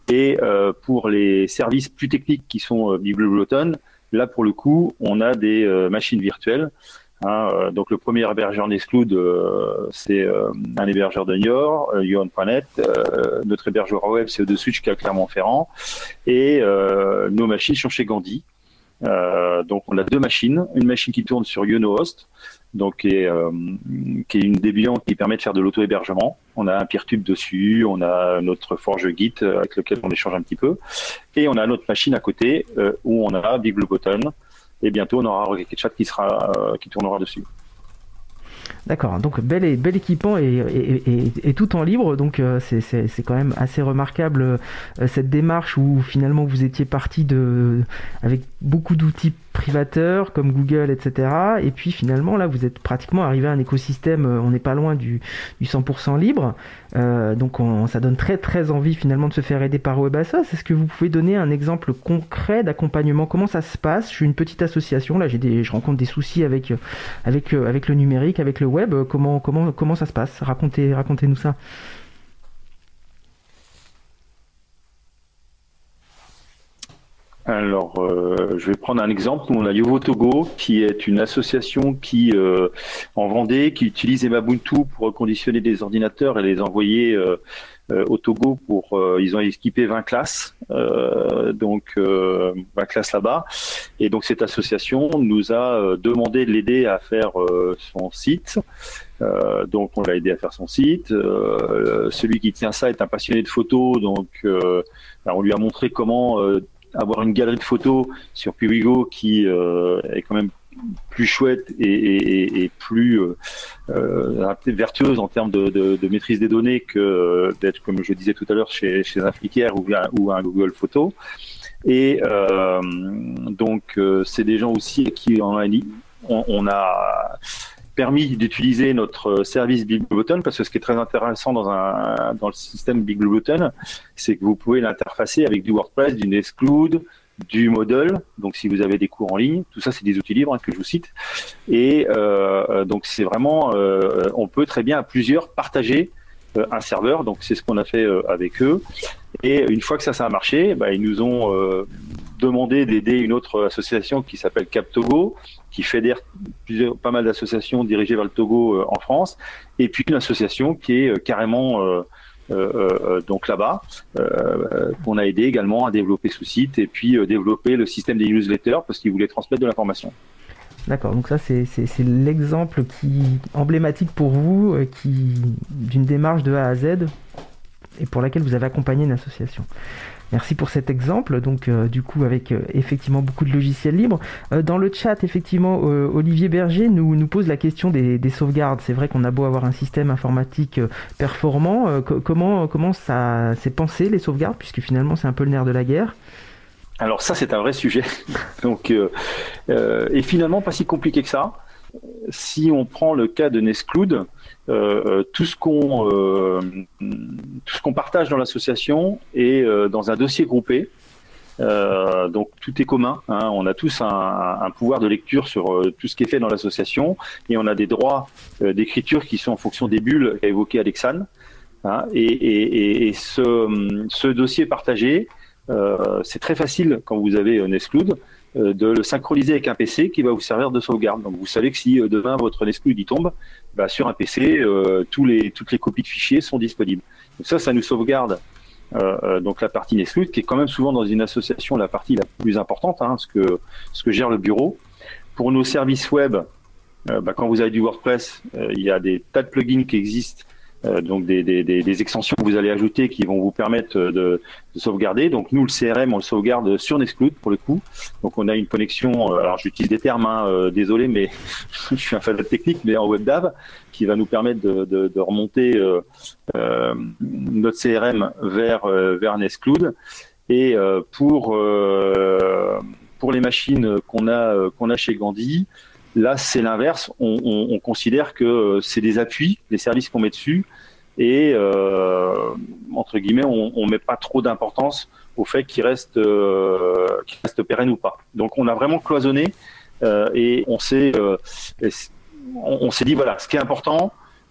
Et pour les services plus techniques qui sont Biblioton, là pour le coup, on a des machines virtuelles. Donc le premier hébergeur Nextcloud, c'est un hébergeur de Niort, Youon.net. Notre hébergeur web, c'est ODSwitch qui est à Clermont-Ferrand. Et nos machines sont chez Gandhi. Donc on a 2 machines, une machine qui tourne sur YonoHost, donc qui est une Debian qui permet de faire de l'auto-hébergement. On a un Peertube dessus, on a notre Forge Git avec lequel on échange un petit peu, et on a notre machine à côté où on a Biblioton, et bientôt on aura Rocket.chat qui tournera dessus. D'accord, donc bel équipement et tout en libre, donc c'est quand même assez remarquable cette démarche où finalement vous étiez parti avec beaucoup d'outils privateurs comme Google, etc. Et puis finalement là vous êtes pratiquement arrivé à un écosystème, on n'est pas loin du 100% libre, donc ça donne très très envie finalement de se faire aider par WebAssos. Est-ce que vous pouvez donner un exemple concret d'accompagnement? Comment ça se passe? Je suis une petite association, là je rencontre des soucis avec le numérique, avec le web. Comment ça se passe? Racontez-nous ça. Alors, je vais prendre un exemple. On a Yovo Togo, qui est une association qui en Vendée, qui utilise Ubuntu pour reconditionner des ordinateurs et les envoyer au Togo ils ont équipé 20 classes, 20 classes là-bas. Et donc cette association nous a demandé de l'aider à faire son site. Donc on l'a aidé à faire son site. Celui qui tient ça est un passionné de photos, donc on lui a montré comment avoir une galerie de photos sur Piwigo qui est quand même plus chouette et plus vertueuse en termes de maîtrise des données que d'être, comme je disais tout à l'heure, chez un Flickr ou un Google Photos. Et c'est des gens aussi qui on a permis d'utiliser notre service Biblioton, parce que ce qui est très intéressant dans le système Biblioton, c'est que vous pouvez l'interfacer avec du WordPress, du Nextcloud, du Moodle. Donc si vous avez des cours en ligne, tout ça c'est des outils libres que je vous cite. Et donc c'est vraiment, on peut très bien à plusieurs partager un serveur. Donc c'est ce qu'on a fait avec eux. Et une fois que ça a marché, ils nous ont demandé d'aider une autre association qui s'appelle Cap Togo, qui fédère pas mal d'associations dirigées vers le Togo en France, et puis une association qui est carrément donc là-bas, qu'on a aidé également à développer ce site et puis développer le système des newsletters parce qu'ils voulaient transmettre de l'information. D'accord, donc ça c'est l'exemple emblématique pour vous d'une démarche de A à Z et pour laquelle vous avez accompagné une association. Merci pour cet exemple, donc du coup avec effectivement beaucoup de logiciels libres. Dans le chat, effectivement, Olivier Berger nous pose la question des sauvegardes. C'est vrai qu'on a beau avoir un système informatique performant, comment ça s'est pensé les sauvegardes, puisque finalement c'est un peu le nerf de la guerre. Alors ça c'est un vrai sujet, donc et finalement pas si compliqué que ça. Si on prend le cas de Nextcloud, tout ce qu'on partage dans l'association est dans un dossier groupé. Donc tout est commun. On a tous un pouvoir de lecture sur tout ce qui est fait dans l'association, et on a des droits d'écriture qui sont en fonction des bulles qu'a évoqué Alexandre. Et ce dossier partagé, c'est très facile quand vous avez Nextcloud de le synchroniser avec un PC qui va vous servir de sauvegarde. Donc vous savez que si demain votre Nextcloud y tombe, sur un PC, toutes les copies de fichiers sont disponibles. Donc ça nous sauvegarde donc la partie Nextcloud, qui est quand même souvent dans une association la partie la plus importante, ce que gère le bureau. Pour nos services web, quand vous avez du WordPress, il y a des tas de plugins qui existent, donc des extensions que vous allez ajouter qui vont vous permettre de sauvegarder. Donc nous, le CRM, on le sauvegarde sur Nextcloud pour le coup. Donc on a une connexion, alors j'utilise des termes, désolé, mais je suis un fan de technique, mais en WebDAV, qui va nous permettre de remonter notre CRM vers Nextcloud. Et pour les machines qu'on a chez Gandhi, là, c'est l'inverse. On considère que c'est des appuis, les services qu'on met dessus, et entre guillemets, on met pas trop d'importance au fait qu'ils restent pérennes ou pas. Donc, on a vraiment cloisonné et on s'est dit voilà, ce qui est important,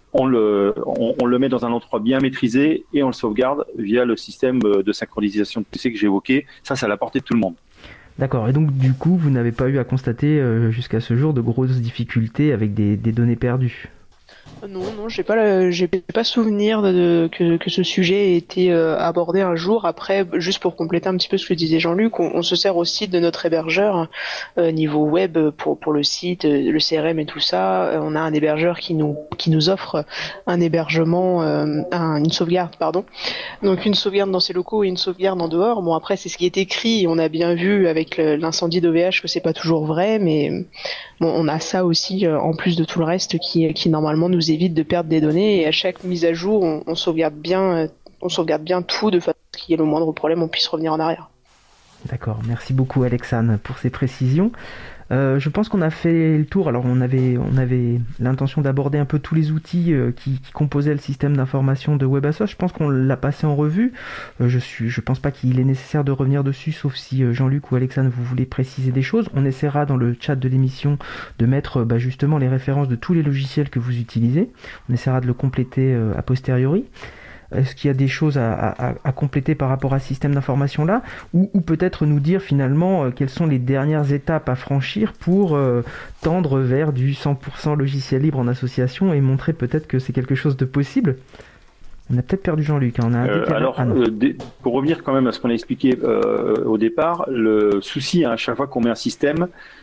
on le met dans un endroit bien maîtrisé et on le sauvegarde via le système de synchronisation de PC que j'ai évoqué. Ça à la portée de tout le monde. D'accord. Et donc, du coup, vous n'avez pas eu à constater jusqu'à ce jour de grosses difficultés avec des données perdues? Non, j'ai pas souvenir que ce sujet ait été abordé un jour. Après, juste pour compléter un petit peu ce que disait Jean-Luc, on se sert aussi de notre hébergeur niveau web pour le site, le CRM et tout ça. On a un hébergeur qui nous offre un hébergement, une sauvegarde, pardon. Donc une sauvegarde dans ses locaux et une sauvegarde en dehors. Bon, après, c'est ce qui est écrit. On a bien vu avec l'incendie d'OVH que c'est pas toujours vrai, mais bon, on a ça aussi en plus de tout le reste qui normalement nous évite de perdre des données, et à chaque mise à jour on sauvegarde bien tout de façon qu'il y ait le moindre problème, on puisse revenir en arrière. D'accord, merci beaucoup Alexandre pour ces précisions. Je pense qu'on a fait le tour. Alors on avait l'intention d'aborder un peu tous les outils qui composaient le système d'information de WebAssos. Je pense qu'on l'a passé en revue. Je pense pas qu'il est nécessaire de revenir dessus, sauf si Jean-Luc ou Alexandre vous voulez préciser des choses. On essaiera dans le chat de l'émission de mettre justement les références de tous les logiciels que vous utilisez. On essaiera de le compléter a posteriori. Est-ce qu'il y a des choses à compléter par rapport à ce système d'information-là, ou peut-être nous dire finalement quelles sont les dernières étapes à franchir pour tendre vers du 100% logiciel libre en association et montrer peut-être que c'est quelque chose de possible? On a peut-être perdu Jean-Luc. On a pour revenir quand même à ce qu'on a expliqué au départ, le souci à chaque fois qu'on met un système,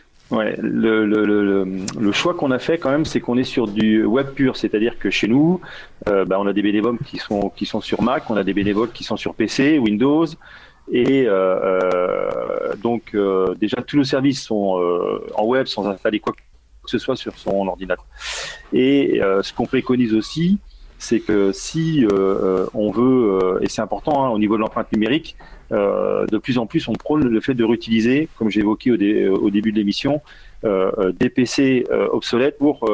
le choix qu'on a fait quand même, c'est qu'on est sur du web pur, c'est-à-dire que chez nous, on a des bénévoles qui sont sur Mac, on a des bénévoles qui sont sur PC, Windows, et donc déjà tous nos services sont en web sans installer quoi que ce soit sur son ordinateur. Et ce qu'on préconise aussi, c'est que si on veut, et c'est important au niveau de l'empreinte numérique, de plus en plus on prône le fait de réutiliser, comme j'ai évoqué au début de l'émission, des PC obsolètes pour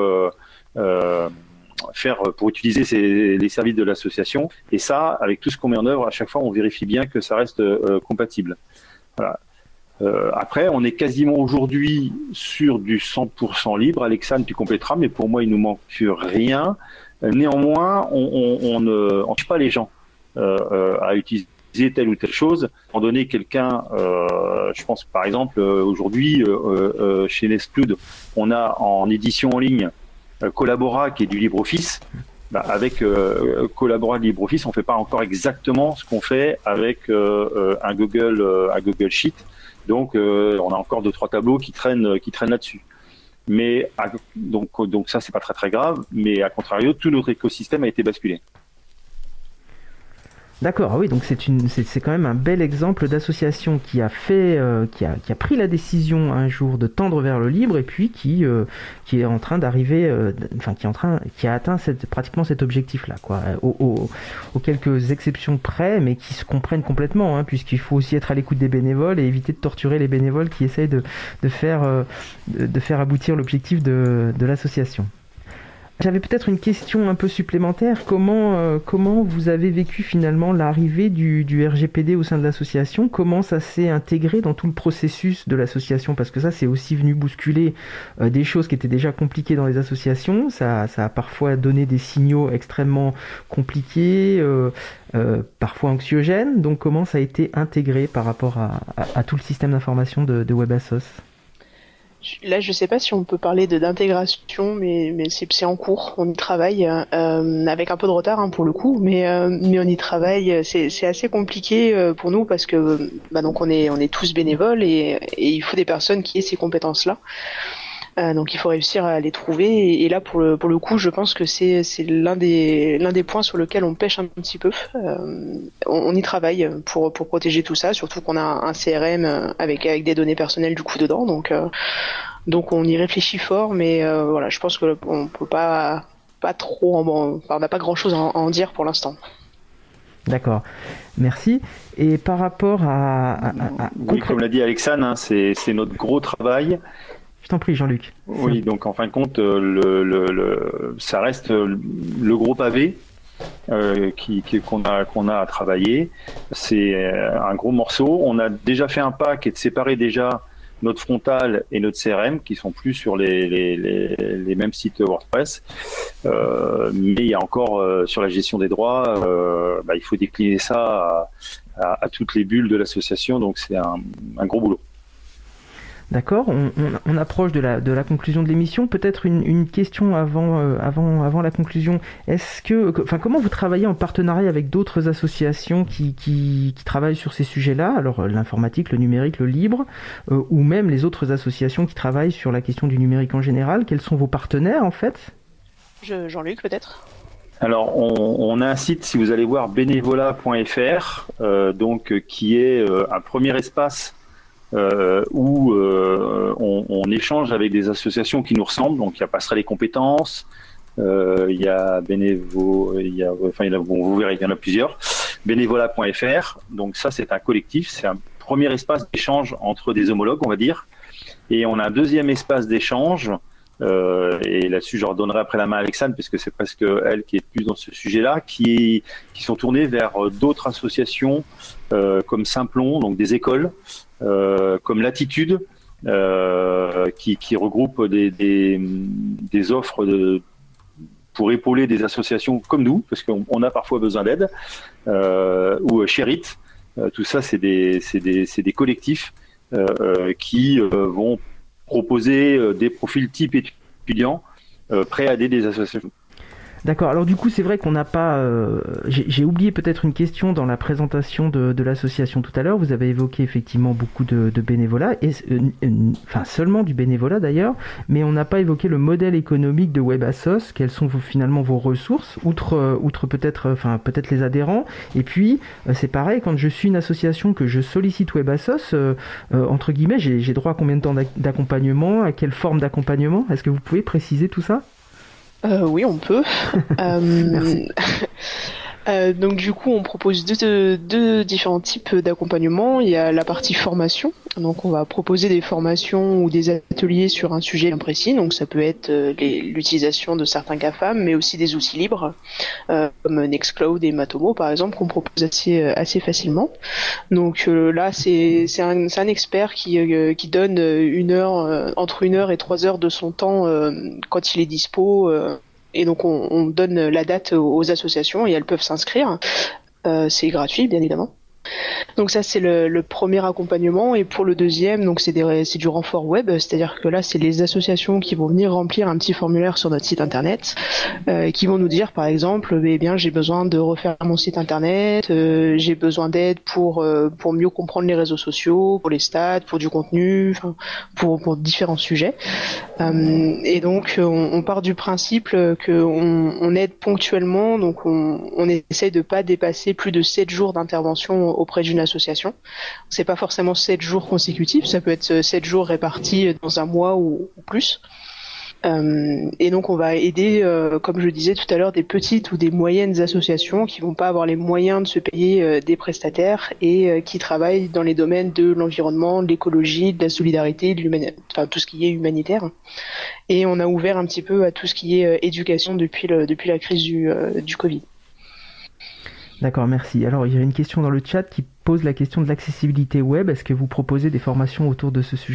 utiliser les services de l'association. Et ça, avec tout ce qu'on met en œuvre, à chaque fois on vérifie bien que ça reste compatible. Voilà. Après, on est quasiment aujourd'hui sur du 100% libre. Alexandre, tu compléteras, mais pour moi il nous manque rien. Néanmoins, on ne empêche pas les gens à utiliser telle ou telle chose. Étant donné quelqu'un, je pense par exemple aujourd'hui chez Nextcloud, on a en édition en ligne Collabora qui est du LibreOffice. Avec Collabora de LibreOffice, on fait pas encore exactement ce qu'on fait avec un Google Sheet. Donc on a encore 2-3 tableaux qui traînent là-dessus. Mais donc ça c'est pas très très grave, mais à contrario tout notre écosystème a été basculé. D'accord, oui, donc c'est quand même un bel exemple d'association qui a pris la décision un jour de tendre vers le libre et puis qui est en train d'arriver, qui a atteint pratiquement cet objectif-là, quoi, aux quelques exceptions près, mais qui se comprennent complètement, hein, puisqu'il faut aussi être à l'écoute des bénévoles et éviter de torturer les bénévoles qui essayent de faire aboutir l'objectif de l'association. J'avais peut-être une question un peu supplémentaire. Comment vous avez vécu finalement l'arrivée du RGPD au sein de l'association? Comment ça s'est intégré dans tout le processus de l'association? Parce que ça, c'est aussi venu bousculer des choses qui étaient déjà compliquées dans les associations. Ça a parfois donné des signaux extrêmement compliqués, parfois anxiogènes. Donc comment ça a été intégré par rapport à tout le système d'information de WebAssos? Là, je sais pas si on peut parler d'intégration, mais c'est en cours. On y travaille avec un peu de retard pour le coup, mais on y travaille. C'est assez compliqué pour nous parce que donc on est tous bénévoles et il faut des personnes qui aient ces compétences-là. Donc il faut réussir à les trouver et là pour le coup je pense que c'est l'un des points sur lequel on pêche un petit peu. On y travaille pour protéger tout ça, surtout qu'on a un CRM avec des données personnelles du coup dedans, donc on y réfléchit fort, mais voilà, je pense que on peut pas trop on n'a pas grand chose à en dire pour l'instant. D'accord, merci. Et par rapport oui, comme l'a dit Alexandre, hein, c'est notre gros travail. Je t'en prie, Jean-Luc. Oui, donc en fin de compte, ça reste le gros pavé qu'on a à travailler. C'est un gros morceau. On a déjà fait un pas qui est de séparer déjà notre frontal et notre CRM qui sont plus sur les mêmes sites WordPress. Mais il y a encore sur la gestion des droits, il faut décliner ça à toutes les bulles de l'association, donc c'est un gros boulot. D'accord, on approche de la conclusion de l'émission. Peut-être une question avant la conclusion. Comment vous travaillez en partenariat avec d'autres associations qui travaillent sur ces sujets-là, alors l'informatique, le numérique, le libre, ou même les autres associations qui travaillent sur la question du numérique en général? Quels sont vos partenaires en fait? Jean-Luc peut-être? Alors, on a un site, si vous allez voir, bénévolat.fr, qui est un premier espace où on échange avec des associations qui nous ressemblent. Donc, il y a Passerelle les compétences, il y a vous verrez, il y en a plusieurs. Bénévolat.fr. Donc, ça, c'est un collectif. C'est un premier espace d'échange entre des homologues, on va dire. Et on a un deuxième espace d'échange. Et là-dessus, je redonnerai après la main à Alexandre, puisque c'est presque elle qui est plus dans ce sujet-là, qui sont tournées vers d'autres associations comme Simplon, donc des écoles, comme Latitude, qui regroupent des offres pour épauler des associations comme nous, parce qu'on a parfois besoin d'aide, ou Sherit. Tout ça, c'est des collectifs qui vont proposer des profils type étudiants prêts à aider des associations. D'accord, alors du coup c'est vrai qu'on n'a pas... j'ai oublié peut-être une question dans la présentation de l'association tout à l'heure. Vous avez évoqué effectivement beaucoup de bénévolat, seulement du bénévolat d'ailleurs, mais on n'a pas évoqué le modèle économique de WebAssos. Quelles sont finalement vos ressources, outre peut-être les adhérents. Et puis c'est pareil, quand je suis une association que je sollicite WebAssos, entre guillemets, j'ai droit à combien de temps d'accompagnement, à quelle forme d'accompagnement? Est-ce que vous pouvez préciser tout ça? Oui, on peut. Merci. Donc du coup, on propose deux différents types d'accompagnement. Il y a la partie formation. Donc on va proposer des formations ou des ateliers sur un sujet bien précis. Donc ça peut être l'utilisation de certains GAFAM, mais aussi des outils libres comme Nextcloud et Matomo par exemple, qu'on propose assez facilement. Donc là, c'est un expert qui donne entre 1 heure et 3 heures de son temps quand il est dispo. Et donc on donne la date aux associations et elles peuvent s'inscrire. C'est gratuit, bien évidemment. Donc ça c'est le premier accompagnement, et pour le deuxième, donc c'est du renfort web, c'est-à-dire que là c'est les associations qui vont venir remplir un petit formulaire sur notre site internet, qui vont nous dire par exemple j'ai besoin de refaire mon site internet, j'ai besoin d'aide pour mieux comprendre les réseaux sociaux, pour les stats, pour du contenu, pour différents sujets. Et donc on part du principe qu'on aide ponctuellement, donc on essaie de pas dépasser plus de 7 jours d'intervention auprès d'une association. C'est pas forcément 7 jours consécutifs, ça peut être 7 jours répartis dans un mois ou plus. Et donc on va aider, comme je disais tout à l'heure, des petites ou des moyennes associations qui vont pas avoir les moyens de se payer des prestataires et qui travaillent dans les domaines de l'environnement, de l'écologie, de la solidarité, tout ce qui est humanitaire. Et on a ouvert un petit peu à tout ce qui est éducation depuis la crise du Covid. D'accord, merci. Alors, il y a une question dans le chat qui pose la question de l'accessibilité web. Est-ce que vous proposez des formations autour de ce sujet-là ?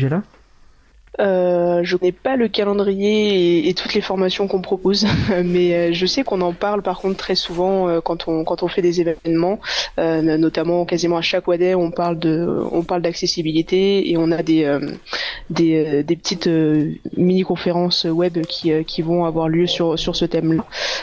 Je n'ai pas le calendrier et toutes les formations qu'on propose, mais je sais qu'on en parle par contre très souvent quand on fait des événements, notamment quasiment à chaque WADES on parle d'accessibilité, et on a des petites mini-conférences web qui vont avoir lieu sur ce thème-là.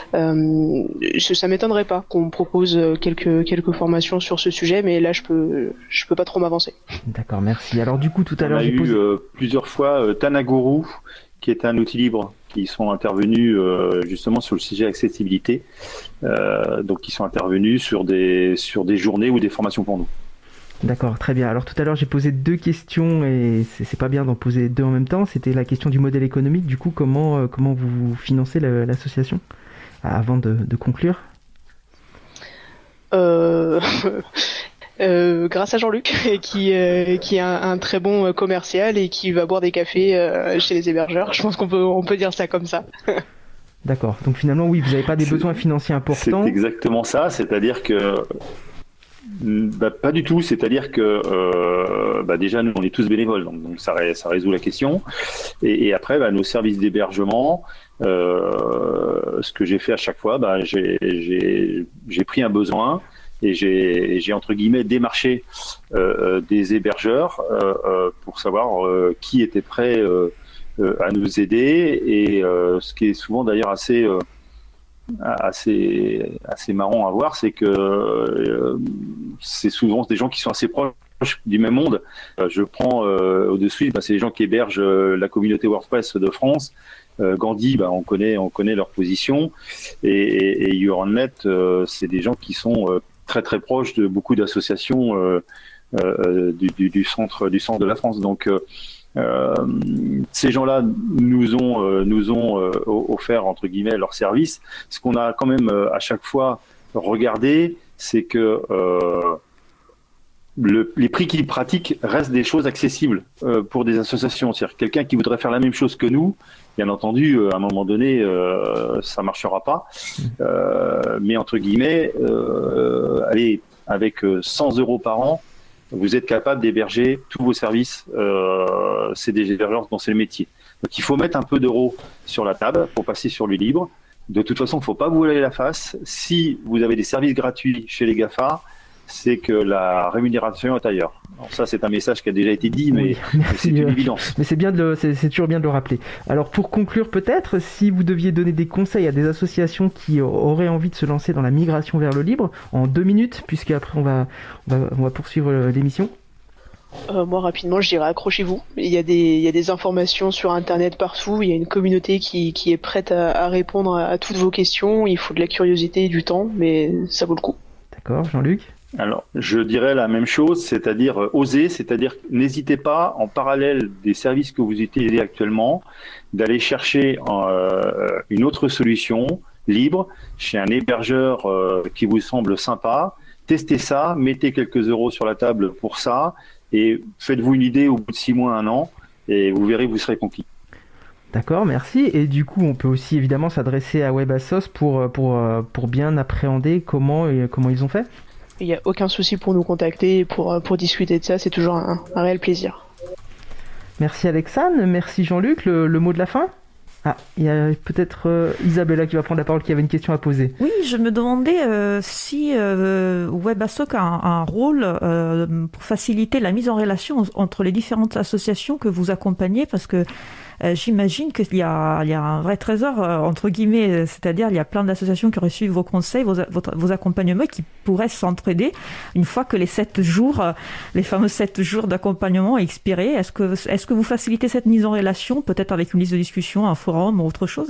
Ça m'étonnerait pas qu'on propose quelques formations sur ce sujet, mais là je peux pas trop m'avancer. D'accord, merci. Alors du coup tout à l'heure j'ai posé plusieurs fois Tanaguru, qui est un outil libre, qui sont intervenus justement sur le sujet accessibilité, donc qui sont intervenus sur des journées ou des formations pour nous. D'accord, très bien. Alors tout à l'heure j'ai posé 2 questions et c'est pas bien d'en poser 2 en même temps. C'était la question du modèle économique. Du coup, comment vous financez l'association avant de conclure? Grâce à Jean-Luc qui est un très bon commercial et qui va boire des cafés chez les hébergeurs. Je pense qu'on peut dire ça comme ça. D'accord. Donc finalement, oui, vous n'avez pas des besoins financiers importants. C'est exactement ça. C'est-à-dire que Pas du tout, c'est-à-dire que déjà nous on est tous bénévoles, donc ça résout la question. Et après nos services d'hébergement, ce que j'ai fait à chaque fois, j'ai pris un besoin et j'ai entre guillemets démarché des hébergeurs pour savoir qui était prêt à nous aider, et ce qui est souvent d'ailleurs assez marrant à voir, c'est que c'est souvent des gens qui sont assez proches du même monde. Je prends au-dessus, c'est les gens qui hébergent la communauté WordPress de France. Gandhi, on connaît leur position, et YourOnNet, c'est des gens qui sont très très proches de beaucoup d'associations du centre de la France. Donc ces gens-là nous ont offert entre guillemets leur service. Ce qu'on a quand même à chaque fois regardé, c'est que les prix qu'ils pratiquent restent des choses accessibles pour des associations. C'est-à-dire quelqu'un qui voudrait faire la même chose que nous, bien entendu, à un moment donné, ça marchera pas. Mais entre guillemets, allez, avec 100 € par an, vous êtes capable d'héberger tous vos services. C'est des hébergeurs dont c'est le métier. Donc il faut mettre un peu d'euros sur la table pour passer sur le libre. De toute façon, il ne faut pas vous voiler la face. Si vous avez des services gratuits chez les GAFA, c'est que la rémunération est ailleurs. Alors ça, c'est un message qui a déjà été dit, mais c'est une évidence. Mais c'est toujours bien de le rappeler. Alors pour conclure, peut-être, si vous deviez donner des conseils à des associations qui auraient envie de se lancer dans la migration vers le libre, en 2 minutes, puisqu'après on va poursuivre l'émission. Moi, rapidement, je dirais accrochez-vous. Il y a des informations sur Internet partout. Il y a une communauté qui est prête à répondre à toutes vos questions. Il faut de la curiosité et du temps, mais ça vaut le coup. D'accord, Jean-Luc ? Alors, je dirais la même chose, c'est-à-dire oser, c'est-à-dire n'hésitez pas, en parallèle des services que vous utilisez actuellement, d'aller chercher une autre solution libre chez un hébergeur qui vous semble sympa. Testez ça, mettez quelques euros sur la table pour ça, et faites-vous une idée au bout de 6 mois, 1 an, et vous verrez, vous serez conquis. D'accord, merci. Et du coup, on peut aussi évidemment s'adresser à WebAssos pour bien appréhender comment ils ont fait. Il n'y a aucun souci pour nous contacter, pour discuter de ça, c'est toujours un réel plaisir. Merci Alexandre, merci Jean-Luc, le mot de la fin ? Ah, il y a peut-être Isabella qui va prendre la parole, qui avait une question à poser. Oui, je me demandais si WebAssos a un rôle pour faciliter la mise en relation entre les différentes associations que vous accompagnez, parce que j'imagine qu'il y a un vrai trésor, entre guillemets, c'est-à-dire il y a plein d'associations qui auraient suivi vos conseils, vos accompagnements, qui pourraient s'entraider une fois que les fameux 7 jours d'accompagnement expirés. Est-ce que vous facilitez cette mise en relation, peut-être avec une liste de discussion, un forum ou autre chose ?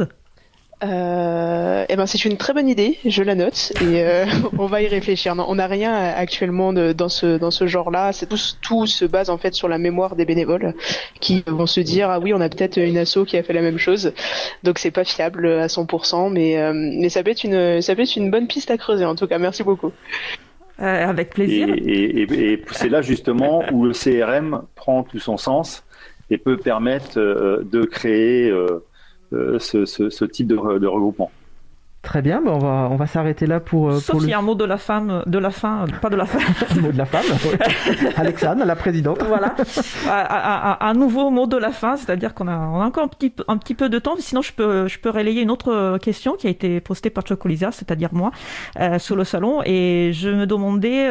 C'est une très bonne idée, je la note, et on va y réfléchir. Non, on n'a rien actuellement dans ce genre-là. Tout se base en fait sur la mémoire des bénévoles qui vont se dire ah oui, on a peut-être une asso qui a fait la même chose, donc c'est pas fiable à 100%, mais ça peut être une bonne piste à creuser en tout cas. Merci beaucoup. Avec plaisir. Et c'est là justement où le CRM prend tout son sens et peut permettre de créer ce type de regroupement. Très bien, on va s'arrêter là pour. Sauf s'il y a un mot de la fin, pas de la fin. Le mot de la femme, oui. Alexandre, la présidente. Voilà, un nouveau mot de la fin, c'est-à-dire qu'on a encore un petit peu de temps. Sinon, je peux relayer une autre question qui a été postée par Chocolisa, c'est-à-dire moi, sur le salon, et je me demandais,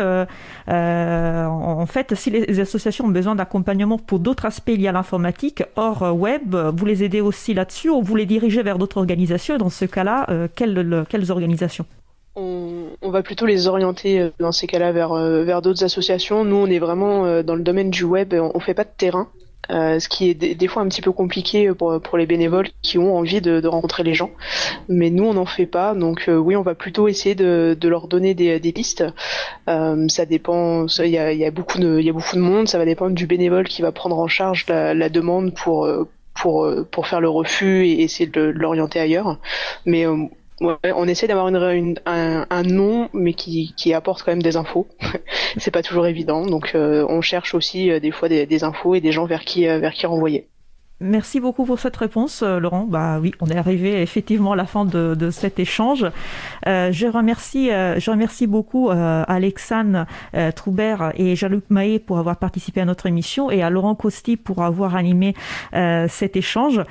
en fait, si les associations ont besoin d'accompagnement pour d'autres aspects liés à l'informatique hors web, vous les aidez aussi là-dessus, ou vous les dirigez vers d'autres organisations, et dans ce cas-là, quelles organisations ? On va plutôt les orienter dans ces cas-là vers d'autres associations. Nous, on est vraiment dans le domaine du web, on fait pas de terrain, ce qui est des fois un petit peu compliqué pour les bénévoles qui ont envie de rencontrer les gens. Mais nous, on n'en fait pas, donc oui, on va plutôt essayer de leur donner des pistes. Ça dépend, il y a beaucoup de monde, ça va dépendre du bénévole qui va prendre en charge la demande pour faire le refus et essayer de l'orienter ailleurs. Mais ouais, on essaie d'avoir un nom, mais qui apporte quand même des infos. C'est pas toujours évident, donc on cherche aussi des fois des infos et des gens vers qui renvoyer. Merci beaucoup pour cette réponse, Laurent. Bah oui, on est arrivé effectivement à la fin de cet échange. Je remercie beaucoup Alexandre Troubert et Jean-Luc Mahé pour avoir participé à notre émission et à Laurent Costi pour avoir animé cet échange.